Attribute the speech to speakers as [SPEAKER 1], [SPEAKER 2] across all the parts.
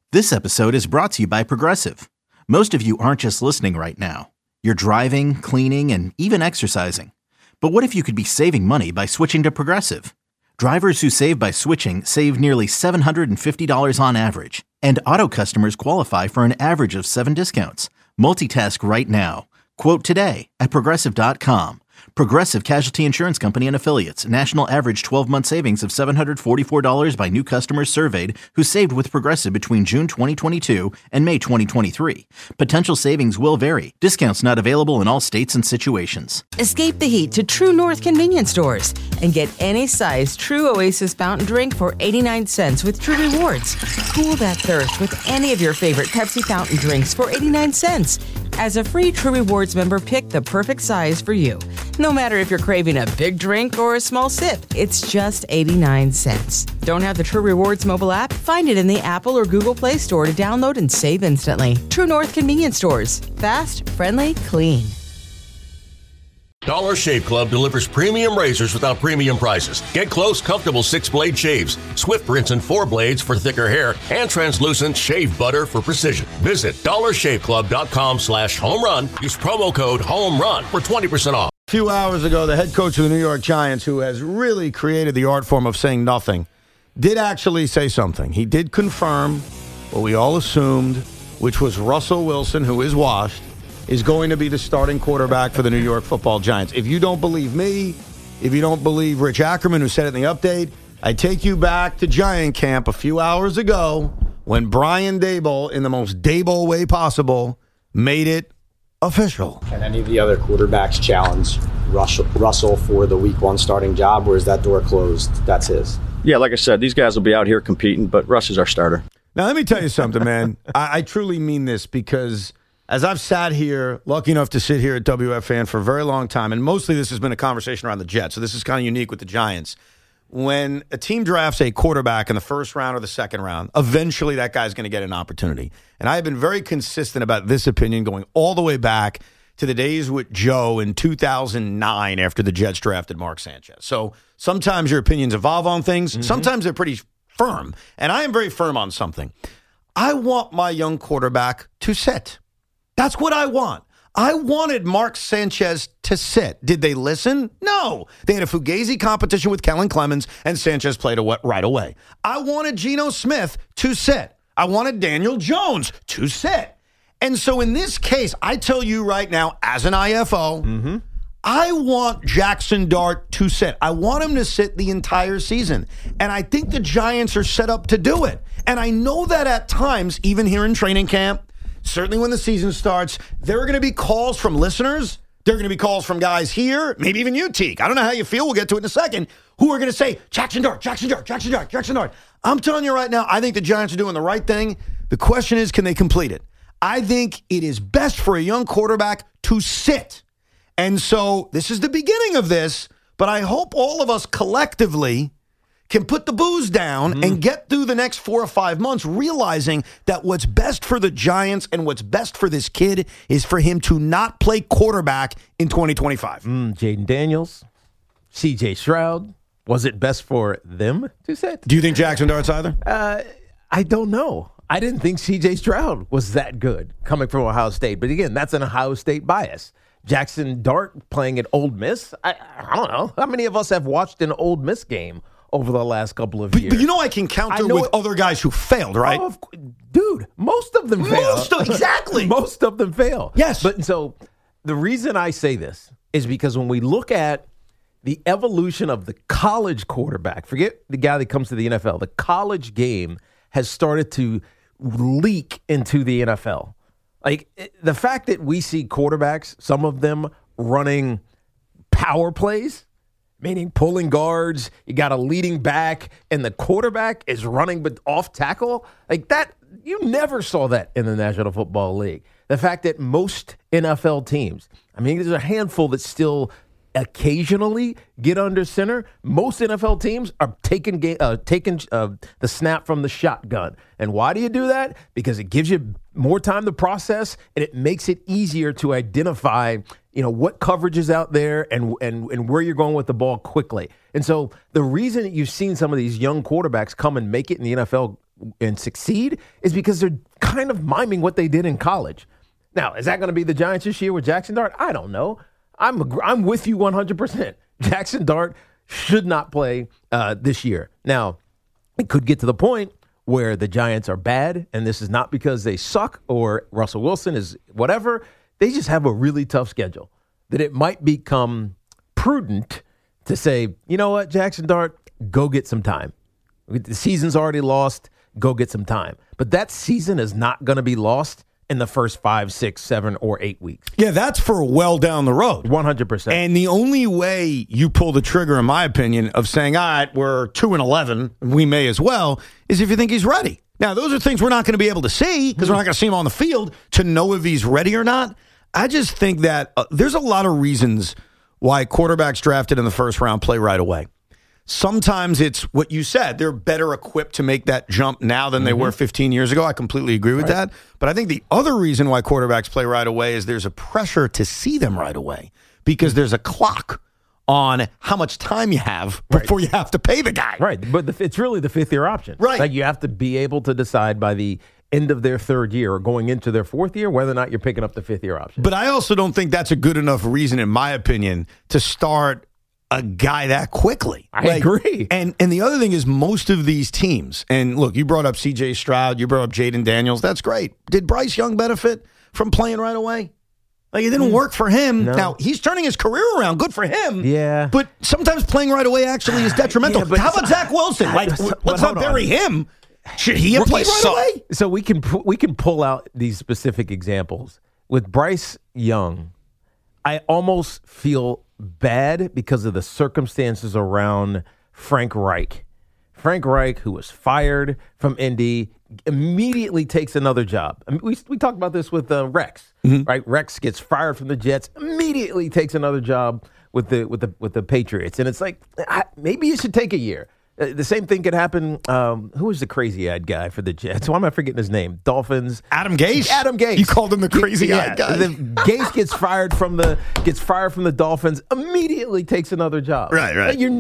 [SPEAKER 1] This episode is brought to you by Progressive. Most of you aren't just listening right now. You're driving, cleaning, and even exercising. But what if you could be saving money by switching to Progressive? Drivers who save by switching save nearly $750 on average. And auto customers qualify for an average of 7 discounts. Multitask right now. Quote today at Progressive.com. Progressive Casualty Insurance Company and Affiliates. National average 12-month savings of $744 by new customers surveyed who saved with Progressive between June 2022 and May 2023. Potential savings will vary. Discounts not available in all states and situations.
[SPEAKER 2] Escape the heat to True North convenience stores and get any size True Oasis fountain drink for 89 cents with True Rewards. Cool that thirst with any of your favorite Pepsi fountain drinks for 89 cents. As a free True Rewards member, pick the perfect size for you. No matter if you're craving a big drink or a small sip, it's just 89 cents. Don't have the True Rewards mobile app? Find it in the Apple or Google Play Store to download and save instantly. True North convenience stores. Fast, friendly, clean.
[SPEAKER 3] Dollar Shave Club delivers premium razors without premium prices. Get close, comfortable 6-blade shaves, swift rinse and 4 blades for thicker hair, and translucent shave butter for precision. Visit dollarshaveclub.com/home run. Use promo code HOMERUN for 20% off.
[SPEAKER 4] A few hours ago, the head coach of the New York Giants, who has really created the art form of saying nothing, did actually say something. He did confirm what we all assumed, which was Russell Wilson, who is washed, is going to be the starting quarterback for the New York Football Giants. If you don't believe me, if you don't believe Rich Ackerman, who said it in the update, I take you back to Giant Camp a few hours ago when Brian Daboll, in the most Daboll way possible, made it official.
[SPEAKER 5] Can any of the other quarterbacks challenge Russell for the Week 1 starting job, or is that door closed? That's his.
[SPEAKER 6] Yeah, like I said, these guys will be out here competing, but Russ is our starter.
[SPEAKER 4] Now, let me tell you something, man. I truly mean this because as I've sat here, lucky enough to sit here at WFAN for a very long time, and mostly this has been a conversation around the Jets, so this is kind of unique with the Giants. When a team drafts a quarterback in the first round or the second round, eventually that guy's going to get an opportunity. And I have been very consistent about this opinion going all the way back to the days with Joe in 2009 after the Jets drafted Mark Sanchez. So sometimes your opinions evolve on things. Mm-hmm. Sometimes they're pretty firm. And I am very firm on something. I want my young quarterback to sit. That's what I want. I wanted Mark Sanchez to sit. Did they listen? No. They had a Fugazi competition with Kellen Clemens, and Sanchez played right away. I wanted Geno Smith to sit. I wanted Daniel Jones to sit. And so in this case, I tell you right now, as an IFO, I want Jackson Dart to sit. I want him to sit the entire season. And I think the Giants are set up to do it. And I know that at times, even here in training camp, certainly when the season starts, there are going to be calls from listeners. There are going to be calls from guys here, maybe even you, Teak. I don't know how you feel. We'll get to it in a second. Who are going to say, Jackson Dart, Jackson Dart, Jackson Dart, Jackson Dart. I'm telling you right now, I think the Giants are doing the right thing. The question is, can they complete it? I think it is best for a young quarterback to sit. And so this is the beginning of this, but I hope all of us collectively can put the booze down and get through the next 4 or 5 months realizing that what's best for the Giants and what's best for this kid is for him to not play quarterback in 2025.
[SPEAKER 7] Jaden Daniels, C.J. Stroud, was it best for them to sit?
[SPEAKER 4] Do you think Jackson Dart's either?
[SPEAKER 7] I don't know. I didn't think C.J. Stroud was that good coming from Ohio State. But again, that's an Ohio State bias. Jackson Dart playing at Ole Miss, I don't know. How many of us have watched an Ole Miss game over the last couple of years?
[SPEAKER 4] But you know I can counter with other guys who failed, right?
[SPEAKER 7] Dude, most of them fail.
[SPEAKER 4] Exactly.
[SPEAKER 7] Most of them fail.
[SPEAKER 4] Yes.
[SPEAKER 7] But so the reason I say this is because when we look at the evolution of the college quarterback, forget the guy that comes to the NFL, the college game has started to leak into the NFL. Like the fact that we see quarterbacks, some of them running power plays, meaning pulling guards, you got a leading back, and the quarterback is running but off tackle, like that, you never saw that in the National Football League. The fact that most NFL teams, I mean, there's a handful that still occasionally get under center. Most NFL teams are taking the snap from the shotgun. And why do you do that? Because it gives you more time to process, and it makes it easier to identify, what coverage is out there and where you're going with the ball quickly. And so the reason that you've seen some of these young quarterbacks come and make it in the NFL and succeed is because they're kind of miming what they did in college. Now, is that going to be the Giants this year with Jackson Dart? I don't know. I'm with you 100%. Jackson Dart should not play this year. Now, it could get to the point where the Giants are bad, and this is not because they suck or Russell Wilson is whatever. They just have a really tough schedule that it might become prudent to say, you know what, Jackson Dart, go get some time. The season's already lost. Go get some time. But that season is not going to be lost in the first 5, 6, 7, or 8 weeks.
[SPEAKER 4] Yeah, that's for well down the road.
[SPEAKER 7] 100%.
[SPEAKER 4] And the only way you pull the trigger, in my opinion, of saying, all right, we're 2-11, we may as well, is if you think he's ready. Now, those are things we're not going to be able to see because we're not going to see him on the field to know if he's ready or not. I just think that there's a lot of reasons why quarterbacks drafted in the first round play right away. Sometimes it's what you said. They're better equipped to make that jump now than they were 15 years ago. I completely agree with that. But I think the other reason why quarterbacks play right away is there's a pressure to see them right away because there's a clock on how much time you have before you have to pay the guy.
[SPEAKER 7] Right. But it's really the fifth-year option.
[SPEAKER 4] Right.
[SPEAKER 7] Like you have to be able to decide by the end of their third year or going into their fourth year whether or not you're picking up the fifth-year option.
[SPEAKER 4] But I also don't think that's a good enough reason, in my opinion, to start a guy that quickly.
[SPEAKER 7] I agree.
[SPEAKER 4] And the other thing is most of these teams, and look, you brought up C.J. Stroud, you brought up Jaden Daniels. That's great. Did Bryce Young benefit from playing right away? Like, it didn't work for him.
[SPEAKER 7] No.
[SPEAKER 4] Now, he's turning his career around. Good for him.
[SPEAKER 7] Yeah.
[SPEAKER 4] But sometimes playing right away actually is detrimental.
[SPEAKER 7] Yeah, but
[SPEAKER 4] how about Zach Wilson? Like, let's not bury him. Should he have played right away?
[SPEAKER 7] So we can pull out these specific examples. With Bryce Young, I almost feel bad because of the circumstances around Frank Reich. Frank Reich, who was fired from Indy, immediately takes another job. I mean, we talked about this with Rex, right? Rex gets fired from the Jets, immediately takes another job with the Patriots, and it's like maybe you should take a year. The same thing could happen. Who was the crazy-eyed guy for the Jets? Why am I forgetting his name? Dolphins.
[SPEAKER 4] Adam Gase.
[SPEAKER 7] Adam Gase.
[SPEAKER 4] You called him the crazy-eyed guy.
[SPEAKER 7] Gase gets fired from the Dolphins. Immediately takes another job.
[SPEAKER 4] Right.
[SPEAKER 7] You're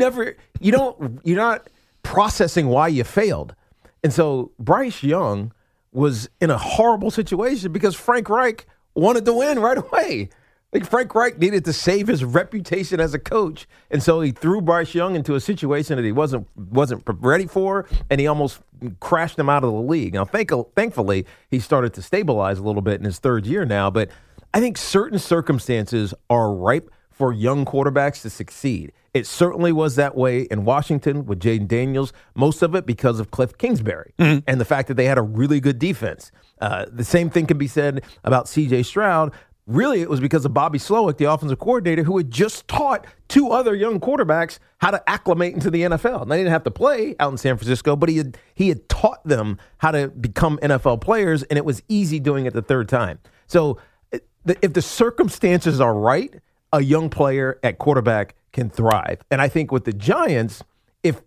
[SPEAKER 7] not processing why you failed, and so Bryce Young was in a horrible situation because Frank Reich wanted to win right away. Like Frank Reich needed to save his reputation as a coach, and so he threw Bryce Young into a situation that he wasn't ready for, and he almost crashed him out of the league. Now, thankfully, he started to stabilize a little bit in his third year now, but I think certain circumstances are ripe for young quarterbacks to succeed. It certainly was that way in Washington with Jaden Daniels, most of it because of Cliff Kingsbury and the fact that they had a really good defense. The same thing can be said about C.J. Stroud. Really, it was because of Bobby Slowick, the offensive coordinator, who had just taught two other young quarterbacks how to acclimate into the NFL. And they didn't have to play out in San Francisco, but he had taught them how to become NFL players, and it was easy doing it the third time. So if the circumstances are right, a young player at quarterback can thrive. And I think with the Giants, if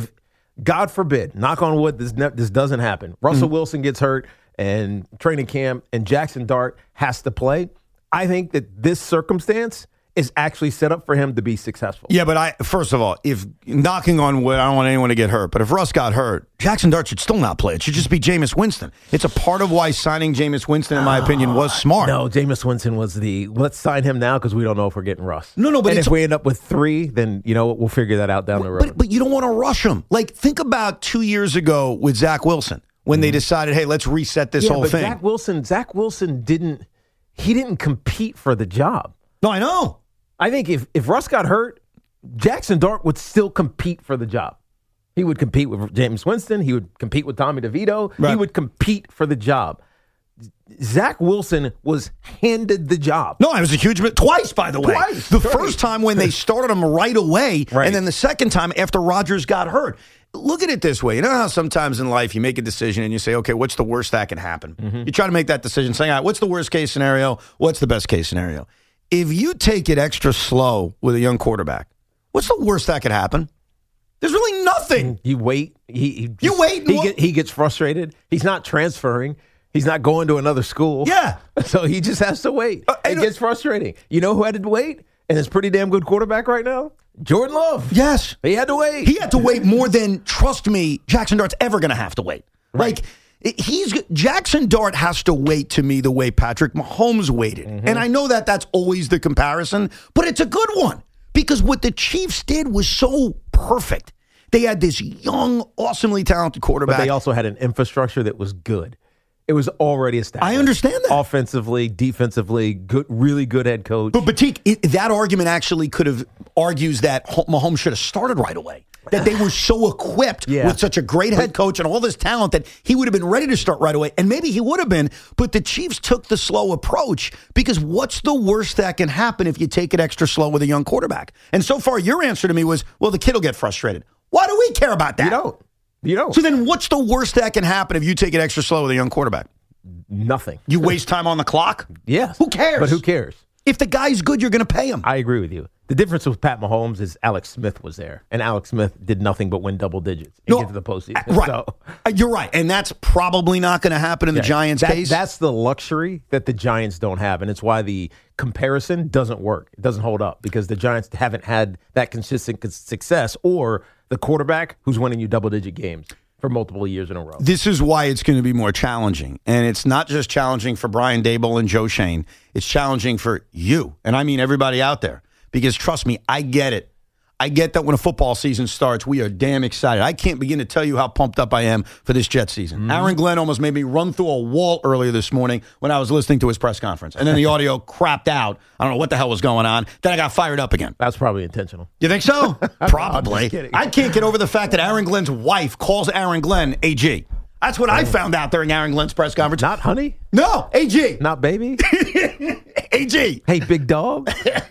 [SPEAKER 7] God forbid, knock on wood, this doesn't happen, Russell Wilson gets hurt and training camp and Jackson Dart has to play, I think that this circumstance is actually set up for him to be successful.
[SPEAKER 4] Yeah, but first of all, if knocking on wood, I don't want anyone to get hurt, but if Russ got hurt, Jackson Dart should still not play. It should just be Jameis Winston. It's a part of why signing Jameis Winston, in my opinion, was smart.
[SPEAKER 7] No, Jameis Winston was let's sign him now because we don't know if we're getting Russ.
[SPEAKER 4] No, but
[SPEAKER 7] if we end up with 3, then we'll figure that out down the road.
[SPEAKER 4] But you don't want to rush him. Like, think about 2 years ago with Zach Wilson when they decided, hey, let's reset this whole thing.
[SPEAKER 7] Zach Wilson didn't compete for the job.
[SPEAKER 4] No, I know.
[SPEAKER 7] I think if Russ got hurt, Jackson Dart would still compete for the job. He would compete with Jameis Winston. He would compete with Tommy DeVito. Right. He would compete for the job. Zach Wilson was handed the job.
[SPEAKER 4] No, it was a huge bit. Twice, by the way. The
[SPEAKER 7] right.
[SPEAKER 4] first time when they started him right away, and then the second time after Rodgers got hurt. Look at it this way. You know how sometimes in life you make a decision and you say, okay, what's the worst that can happen? You try to make that decision saying, all right, what's the worst case scenario? What's the best case scenario? If you take it extra slow with a young quarterback, what's the worst that could happen? There's really nothing.
[SPEAKER 7] You wait. He gets frustrated. He's not transferring. He's not going to another school.
[SPEAKER 4] Yeah.
[SPEAKER 7] So he just has to wait. It gets frustrating. You know who had to wait? And is pretty damn good quarterback right now? Jordan Love.
[SPEAKER 4] Yes.
[SPEAKER 7] He had to wait.
[SPEAKER 4] He had to wait more than, trust me, Jackson Dart's ever going to have to wait.
[SPEAKER 7] Right.
[SPEAKER 4] Like, Jackson Dart has to wait to me the way Patrick Mahomes waited. And I know that that's always the comparison, but it's a good one because what the Chiefs did was so perfect. They had this young, awesomely talented quarterback.
[SPEAKER 7] But they also had an infrastructure that was good. It was already established.
[SPEAKER 4] I understand that.
[SPEAKER 7] Offensively, defensively, good, really good head coach.
[SPEAKER 4] But Batik, that argument actually argues that Mahomes should have started right away. That they were so equipped with such a great head coach and all this talent that he would have been ready to start right away. And maybe he would have been, but the Chiefs took the slow approach because what's the worst that can happen if you take it extra slow with a young quarterback? And so far, your answer to me was, well, the kid will get frustrated. Why do we care about that?
[SPEAKER 7] You don't.
[SPEAKER 4] So then what's the worst that can happen if you take it extra slow with a young quarterback?
[SPEAKER 7] Nothing.
[SPEAKER 4] You waste time on the clock?
[SPEAKER 7] Yes.
[SPEAKER 4] Who cares?
[SPEAKER 7] But who cares?
[SPEAKER 4] If the guy's good, you're going to pay him.
[SPEAKER 7] I agree with you. The difference with Pat Mahomes is Alex Smith was there, and Alex Smith did nothing but win double digits and get to the postseason.
[SPEAKER 4] Right.
[SPEAKER 7] So,
[SPEAKER 4] you're right. And that's probably not going to happen in the Giants' case.
[SPEAKER 7] That's the luxury that the Giants don't have, and it's why the comparison doesn't work. It doesn't hold up because the Giants haven't had that consistent success or the quarterback who's winning you double-digit games for multiple years in a row.
[SPEAKER 4] This is why it's going to be more challenging. And it's not just challenging for Brian Daboll and Joe Schoen. It's challenging for you. And I mean everybody out there. Because trust me, I get it. I get that when a football season starts, we are damn excited. I can't begin to tell you how pumped up I am for this Jets season. Aaron Glenn almost made me run through a wall earlier this morning when I was listening to his press conference. And then the audio crapped out. I don't know what the hell was going on. Then I got fired up again.
[SPEAKER 7] That's probably intentional.
[SPEAKER 4] You think so? Probably.
[SPEAKER 7] I'm just kidding.
[SPEAKER 4] I can't get over the fact that Aaron Glenn's wife calls Aaron Glenn AG. That's what I found out during Aaron Glenn's press conference.
[SPEAKER 7] Not honey?
[SPEAKER 4] No, AG.
[SPEAKER 7] Not baby?
[SPEAKER 4] AG.
[SPEAKER 7] Hey, big dog?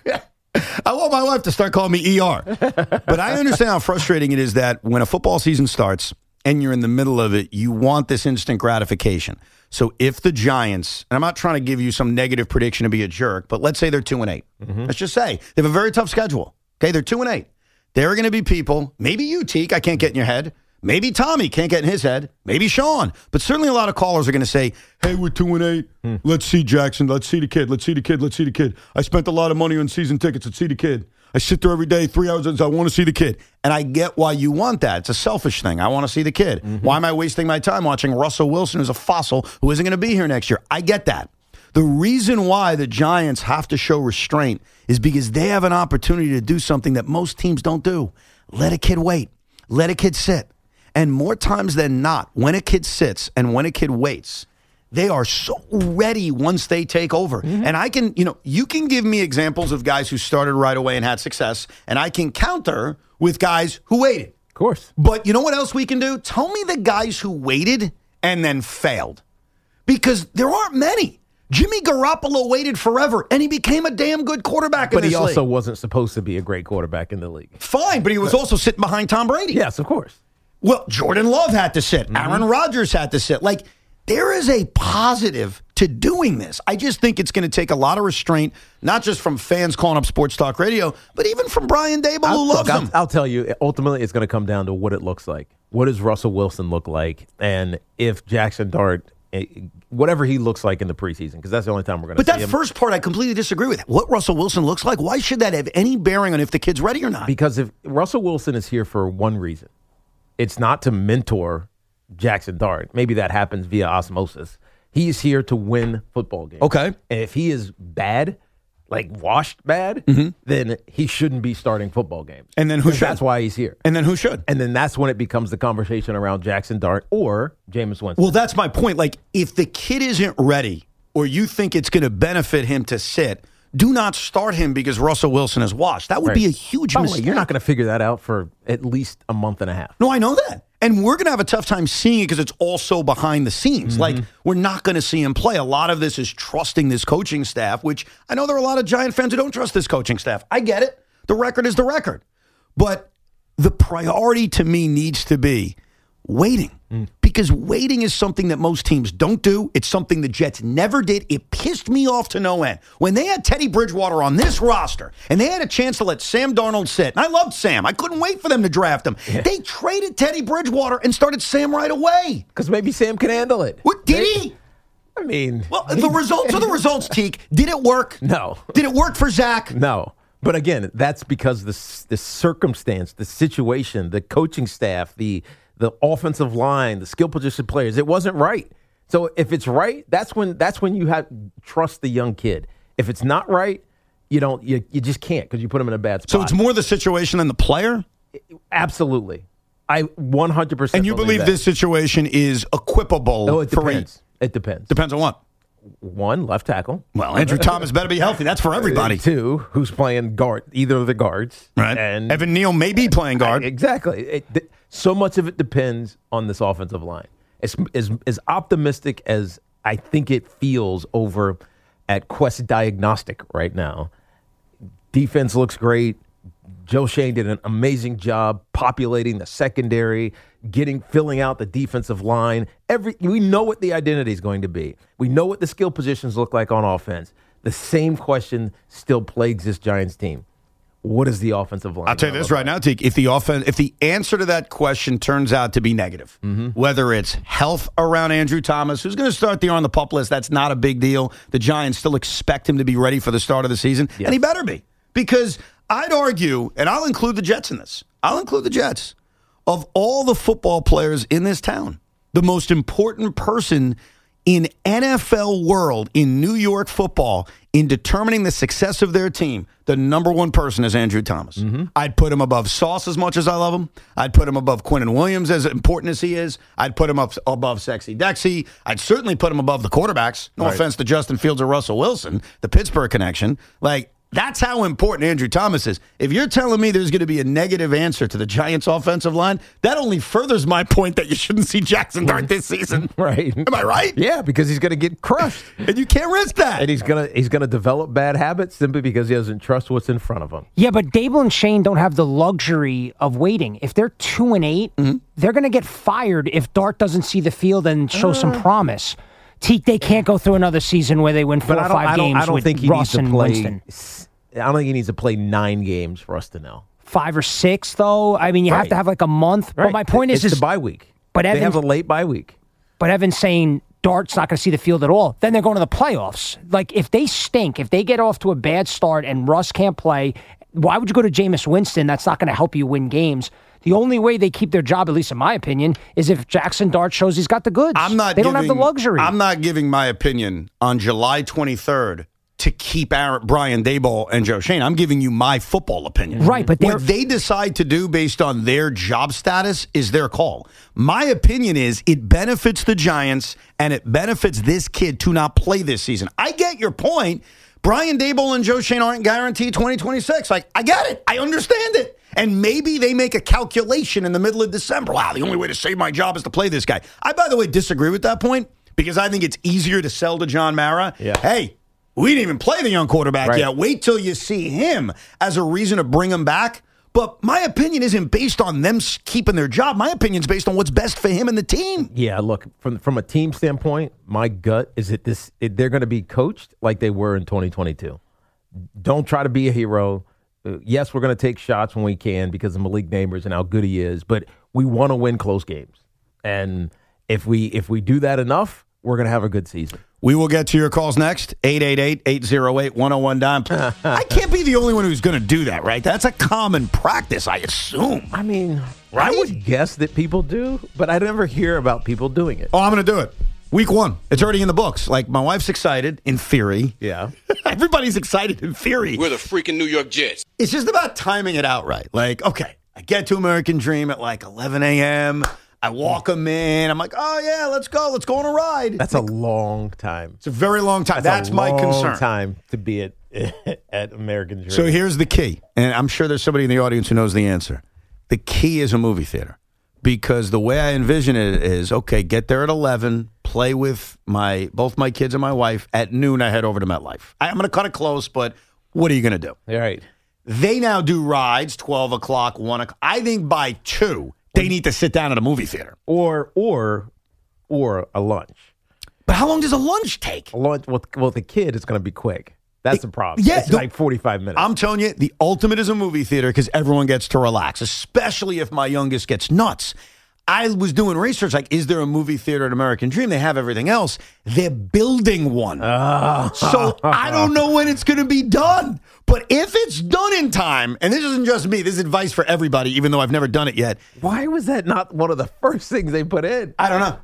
[SPEAKER 4] I want my wife to start calling me ER. But I understand how frustrating it is that when a football season starts and you're in the middle of it, you want this instant gratification. So if the Giants, and I'm not trying to give you some negative prediction to be a jerk, but let's say they're 2-8. Let's just say they have a very tough schedule. Okay, they're 2-8. There are going to be people, maybe you, Teak, I can't get in your head. Maybe Tommy can't get in his head. Maybe Sean. But certainly a lot of callers are going to say, hey, we're 2-8. Let's see Jackson. Let's see the kid. Let's see the kid. Let's see the kid. I spent a lot of money on season tickets. Let's see the kid. I sit there every day, 3 hours. I want to see the kid. And I get why you want that. It's a selfish thing. I want to see the kid. Why am I wasting my time watching Russell Wilson, who's a fossil, who isn't going to be here next year? I get that. The reason why the Giants have to show restraint is because they have an opportunity to do something that most teams don't do. Let a kid wait. Let a kid sit. And more times than not, when a kid sits and when a kid waits, they are so ready once they take over. And I can, you can give me examples of guys who started right away and had success, and I can counter with guys who waited.
[SPEAKER 7] Of course.
[SPEAKER 4] But you know what else we can do? Tell me the guys who waited and then failed. Because there aren't many. Jimmy Garoppolo waited forever, and he became a damn good quarterback in this league.
[SPEAKER 7] But he also wasn't supposed to be a great quarterback in the league.
[SPEAKER 4] Fine, but he was also sitting behind Tom Brady.
[SPEAKER 7] Yes, of course.
[SPEAKER 4] Well, Jordan Love had to sit. Aaron Rodgers had to sit. Like, there is a positive to doing this. I just think it's going to take a lot of restraint, not just from fans calling up Sports Talk Radio, but even from Brian Daboll, who loves him.
[SPEAKER 7] I'll tell you, ultimately, it's going to come down to what it looks like. What does Russell Wilson look like? And if Jackson Dart, whatever he looks like in the preseason, because that's the only time we're going to see him.
[SPEAKER 4] But that first part, I completely disagree with. What Russell Wilson looks like, why should that have any bearing on if the kid's ready or not?
[SPEAKER 7] Because if Russell Wilson is here for one reason, it's not to mentor Jackson Dart. Maybe that happens via osmosis. He's here to win football games.
[SPEAKER 4] Okay.
[SPEAKER 7] And if he is bad, like washed bad, then he shouldn't be starting football games.
[SPEAKER 4] And then who should?
[SPEAKER 7] That's why he's here.
[SPEAKER 4] And then who should?
[SPEAKER 7] And then that's when it becomes the conversation around Jackson Dart or Jameis Winston.
[SPEAKER 4] Well, that's my point. Like, if the kid isn't ready or you think it's going to benefit him to sit, do not start him because Russell Wilson is washed. That would be a huge mistake.
[SPEAKER 7] You're not going to figure that out for at least a month and a half.
[SPEAKER 4] No, I know that. And we're going to have a tough time seeing it because it's all so behind the scenes. Like, we're not going to see him play. A lot of this is trusting this coaching staff, which I know there are a lot of Giant fans who don't trust this coaching staff. I get it. The record is the record. But the priority to me needs to be waiting. Because waiting is something that most teams don't do. It's something the Jets never did. It pissed me off to no end. When they had Teddy Bridgewater on this roster and they had a chance to let Sam Darnold sit, and I loved Sam. I couldn't wait for them to draft him. Yeah. They traded Teddy Bridgewater and started Sam right away.
[SPEAKER 7] Because maybe Sam can handle it.
[SPEAKER 4] What, did he?
[SPEAKER 7] I mean.
[SPEAKER 4] Well, the results are the results, Teak. Did it work?
[SPEAKER 7] No.
[SPEAKER 4] Did it work for Zach?
[SPEAKER 7] No. But again, that's because the circumstance, the situation, the coaching staff, the offensive line, the skill position players, it wasn't right. So if it's right, that's when you have trust the young kid. If it's not right, you just can't because you put him in a bad spot.
[SPEAKER 4] So it's more the situation than the player?
[SPEAKER 7] Absolutely. I 100%.
[SPEAKER 4] And you believe this situation is equipable?
[SPEAKER 7] No, it depends. It depends.
[SPEAKER 4] Depends on what?
[SPEAKER 7] One, left tackle.
[SPEAKER 4] Well, Andrew Thomas better be healthy. That's for everybody.
[SPEAKER 7] Two, who's playing guard, either of the guards.
[SPEAKER 4] Right.
[SPEAKER 7] And
[SPEAKER 4] Evan Neal may be playing guard.
[SPEAKER 7] Exactly. So much of it depends on this offensive line. As optimistic as I think it feels over at Quest Diagnostic right now, defense looks great. Joe Schoen did an amazing job populating the secondary, filling out the defensive line. We know what the identity is going to be. We know what the skill positions look like on offense. The same question still plagues this Giants team. What is the offensive line?
[SPEAKER 4] I'll tell you this right now, Teak. If the answer to that question turns out to be negative, whether it's health around Andrew Thomas, who's going to start the year on the PUP list, that's not a big deal. The Giants still expect him to be ready for the start of the season, and he better be. Because I'd argue, and I'll include the Jets in this, of all the football players in this town, the most important person in NFL world, in New York football, in determining the success of their team, the number one person is Andrew Thomas. I'd put him above Sauce as much as I love him. I'd put him above Quinnen Williams as important as he is. I'd put him up above Sexy Dexy. I'd certainly put him above the quarterbacks. No offense to Justin Fields or Russell Wilson, the Pittsburgh connection. That's how important Andrew Thomas is. If you're telling me there's going to be a negative answer to the Giants' offensive line, that only furthers my point that you shouldn't see Jackson Dart this season.
[SPEAKER 7] Right.
[SPEAKER 4] Am I right?
[SPEAKER 7] Yeah, because he's going to get crushed.
[SPEAKER 4] And you can't risk that.
[SPEAKER 7] And he's gonna develop bad habits simply because he doesn't trust what's in front of him.
[SPEAKER 8] Yeah, but Dable and Schoen don't have the luxury of waiting. If they're 2-8, they're going to get fired if Dart doesn't see the field and show some promise. They can't go through another season where they win 4 or 5 games
[SPEAKER 7] I don't
[SPEAKER 8] with
[SPEAKER 7] think he
[SPEAKER 8] Russ
[SPEAKER 7] needs to
[SPEAKER 8] and
[SPEAKER 7] play,
[SPEAKER 8] Winston.
[SPEAKER 7] I don't think he needs to play 9 games for us to know.
[SPEAKER 8] 5 or 6, though. I mean, you have to have like a month.
[SPEAKER 7] Right.
[SPEAKER 8] But my point
[SPEAKER 7] it's the bye week.
[SPEAKER 8] But
[SPEAKER 7] they have a late bye week.
[SPEAKER 8] But Evan's saying Dart's not going to see the field at all. Then they're going to the playoffs. Like, if they stink, if they get off to a bad start and Russ can't play, why would you go to Jameis Winston? That's not going to help you win games. The only way they keep their job, at least in my opinion, is if Jackson Dart shows he's got the goods. They don't have the luxury.
[SPEAKER 4] I'm not giving my opinion on July 23rd to keep Brian Daboll and Joe Schoen. I'm giving you my football opinion.
[SPEAKER 8] Right, but
[SPEAKER 4] what they decide to do based on their job status is their call. My opinion is it benefits the Giants and it benefits this kid to not play this season. I get your point. Brian Daboll and Joe Schoen aren't guaranteed 2026. I get it. I understand it. And maybe they make a calculation in the middle of December. Wow, the only way to save my job is to play this guy. I, by the way, disagree with that point because I think it's easier to sell to John Mara.
[SPEAKER 7] Yeah.
[SPEAKER 4] Hey, we didn't even play the young quarterback yet. Wait till you see him as a reason to bring him back. But my opinion isn't based on them keeping their job. My opinion is based on what's best for him and the team.
[SPEAKER 7] Yeah, look, from a team standpoint, my gut is that they're going to be coached like they were in 2022. Don't try to be a hero. Yes, we're going to take shots when we can because of Malik Nabers and how good he is, but we want to win close games. And if we do that enough, we're going to have a good season.
[SPEAKER 4] We will get to your calls next. 888-808-1019. I can't be the only one who's going to do that, right? That's a common practice, I assume.
[SPEAKER 7] I mean,
[SPEAKER 4] right?
[SPEAKER 7] I would guess that people do, but I never hear about people doing it.
[SPEAKER 4] Oh, I'm going to do it. Week 1. It's already in the books. Like, my wife's excited, in theory.
[SPEAKER 7] Yeah.
[SPEAKER 4] Everybody's excited, in theory.
[SPEAKER 9] We're the freaking New York Jets.
[SPEAKER 4] It's just about timing it out right. Like, okay, I get to American Dream at like 11 a.m., I walk them in. I'm like, oh, yeah, let's go. Let's go on a ride.
[SPEAKER 7] That's a long time.
[SPEAKER 4] It's a very long time. That's my concern.
[SPEAKER 7] Long time to be at American Dream.
[SPEAKER 4] So here's the key, and I'm sure there's somebody in the audience who knows the answer. The key is a movie theater because the way I envision it is, okay, get there at 11, play with both my kids and my wife. At noon, I head over to MetLife. I'm going to cut it close, but what are you going to do?
[SPEAKER 7] All right.
[SPEAKER 4] They now do rides, 12 o'clock, 1 o'clock. I think by 2, they need to sit down at a movie theater.
[SPEAKER 7] Or a lunch.
[SPEAKER 4] But how long does a lunch take?
[SPEAKER 7] A lunch, well, the kid is going to be quick. That's the problem.
[SPEAKER 4] Yeah,
[SPEAKER 7] it's like 45 minutes.
[SPEAKER 4] I'm telling you, the ultimate is a movie theater because everyone gets to relax, especially if my youngest gets nuts. I was doing research, like, is there a movie theater at American Dream? They have everything else. They're building one. So I don't know when it's going to be done. But if it's done in time, and this isn't just me, this is advice for everybody, even though I've never done it yet.
[SPEAKER 7] Why was that not one of the first things they put in?
[SPEAKER 4] I don't know.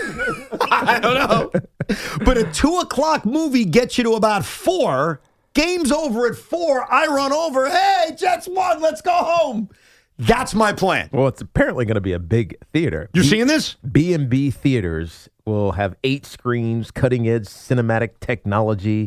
[SPEAKER 4] I don't know. But a 2 o'clock movie gets you to about 4. Game's over at 4. I run over. Hey, Jets won. Let's go home. That's my plan.
[SPEAKER 7] Well, it's apparently going to be a big theater.
[SPEAKER 4] You're seeing this?
[SPEAKER 7] B&B Theaters will have 8 screens, cutting-edge cinematic technology,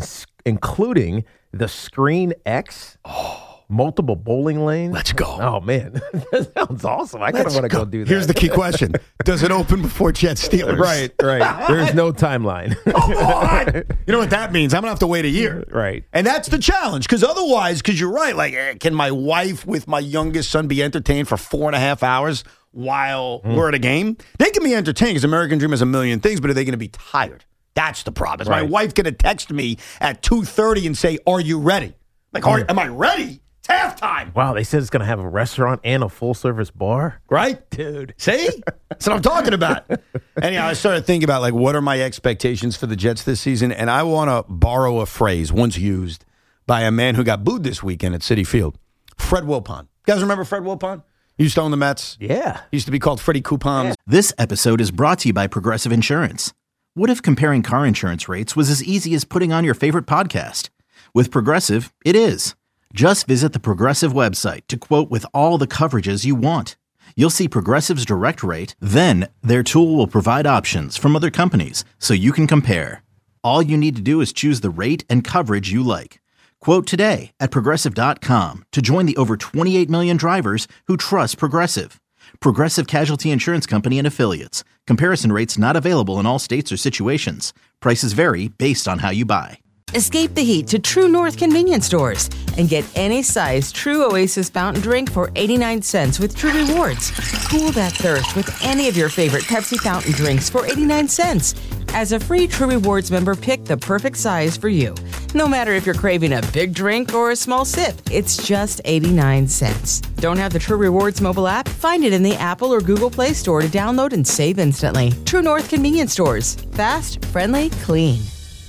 [SPEAKER 7] including the Screen X, multiple bowling lanes.
[SPEAKER 4] Let's go.
[SPEAKER 7] Oh, man. That sounds awesome. I kind of want to go do that.
[SPEAKER 4] Here's the key question. Does it open before Jets Steelers?
[SPEAKER 7] Right. There's no timeline.
[SPEAKER 4] Come on. You know what that means? I'm going to have to wait a year.
[SPEAKER 7] Right.
[SPEAKER 4] And that's the challenge, because otherwise, because you're right, like, can my wife with my youngest son be entertained for 4.5 hours while we're at a game? They can be entertained because American Dream has a million things, but are they going to be tired? That's the problem. Is my wife going to text me at 2:30 and say, are you ready? Like, am I ready? It's halftime.
[SPEAKER 7] Wow, they said it's going to have a restaurant and a full-service bar?
[SPEAKER 4] Right?
[SPEAKER 7] Dude.
[SPEAKER 4] See? That's what I'm talking about. Anyhow, I started thinking about, like, what are my expectations for the Jets this season? And I want to borrow a phrase once used by a man who got booed this weekend at Citi Field. Fred Wilpon. You guys remember Fred Wilpon? He used to own the Mets.
[SPEAKER 7] Yeah.
[SPEAKER 4] He used to be called Freddie Coupons.
[SPEAKER 7] Yeah.
[SPEAKER 1] This episode is brought to you by Progressive Insurance. What if comparing car insurance rates was as easy as putting on your favorite podcast? With Progressive, it is. Just visit the Progressive website to quote with all the coverages you want. You'll see Progressive's direct rate, then their tool will provide options from other companies so you can compare. All you need to do is choose the rate and coverage you like. Quote today at Progressive.com to join the over 28 million drivers who trust Progressive. Progressive Casualty Insurance Company and Affiliates. Comparison rates not available in all states or situations. Prices vary based on how you buy.
[SPEAKER 2] Escape the heat to True North convenience stores and get any size True Oasis fountain drink for 89 cents with True Rewards. Cool that thirst with any of your favorite Pepsi fountain drinks for 89 cents. As a free True Rewards member, pick the perfect size for you. No matter if you're craving a big drink or a small sip, it's just 89 cents. Don't have the True Rewards mobile app? Find it in the Apple or Google Play Store to download and save instantly. True North convenience stores. Fast, friendly, clean.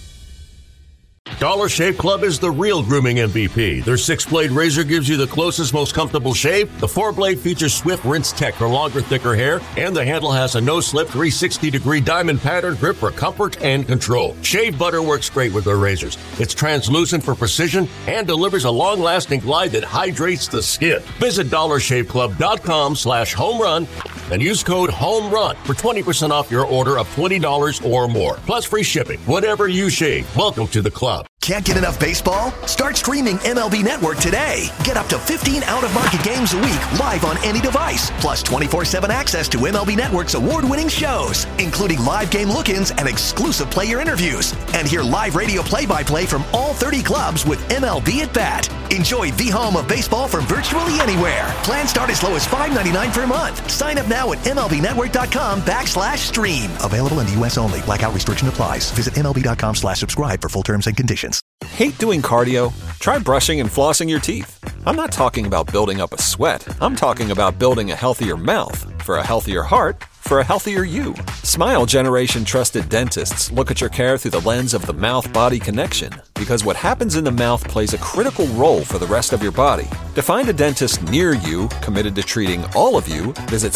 [SPEAKER 3] Dollar Shave Club is the real grooming MVP. Their 6-blade razor gives you the closest, most comfortable shave. The 4-blade features swift rinse tech for longer, thicker hair. And the handle has a no-slip 360-degree diamond pattern grip for comfort and control. Shave butter works great with their razors. It's translucent for precision and delivers a long-lasting glide that hydrates the skin. Visit DollarShaveClub.com/homerun and use code HOMERUN for 20% off your order of $20 or more. Plus free shipping. Whatever you shave, welcome to the club.
[SPEAKER 9] Can't get enough baseball? Start streaming MLB Network today. Get up to 15 out-of-market games a week live on any device. Plus 24/7 access to MLB Network's award-winning shows, including live game look-ins and exclusive player interviews. And hear live radio play-by-play from all 30 clubs with MLB at Bat. Enjoy the home of baseball from virtually anywhere. Plans start as low as $5.99 per month. Sign up now at MLBNetwork.com/stream. Available in the U.S. only. Blackout restriction applies. Visit MLB.com/subscribe for full terms and conditions.
[SPEAKER 10] Hate doing cardio? Try brushing and flossing your teeth. I'm not talking about building up a sweat. I'm talking about building a healthier mouth for a healthier heart for a healthier you. Smile Generation trusted dentists look at your care through the lens of the mouth-body connection, because what happens in the mouth plays a critical role for the rest of your body. To find a dentist near you committed to treating all of you, visit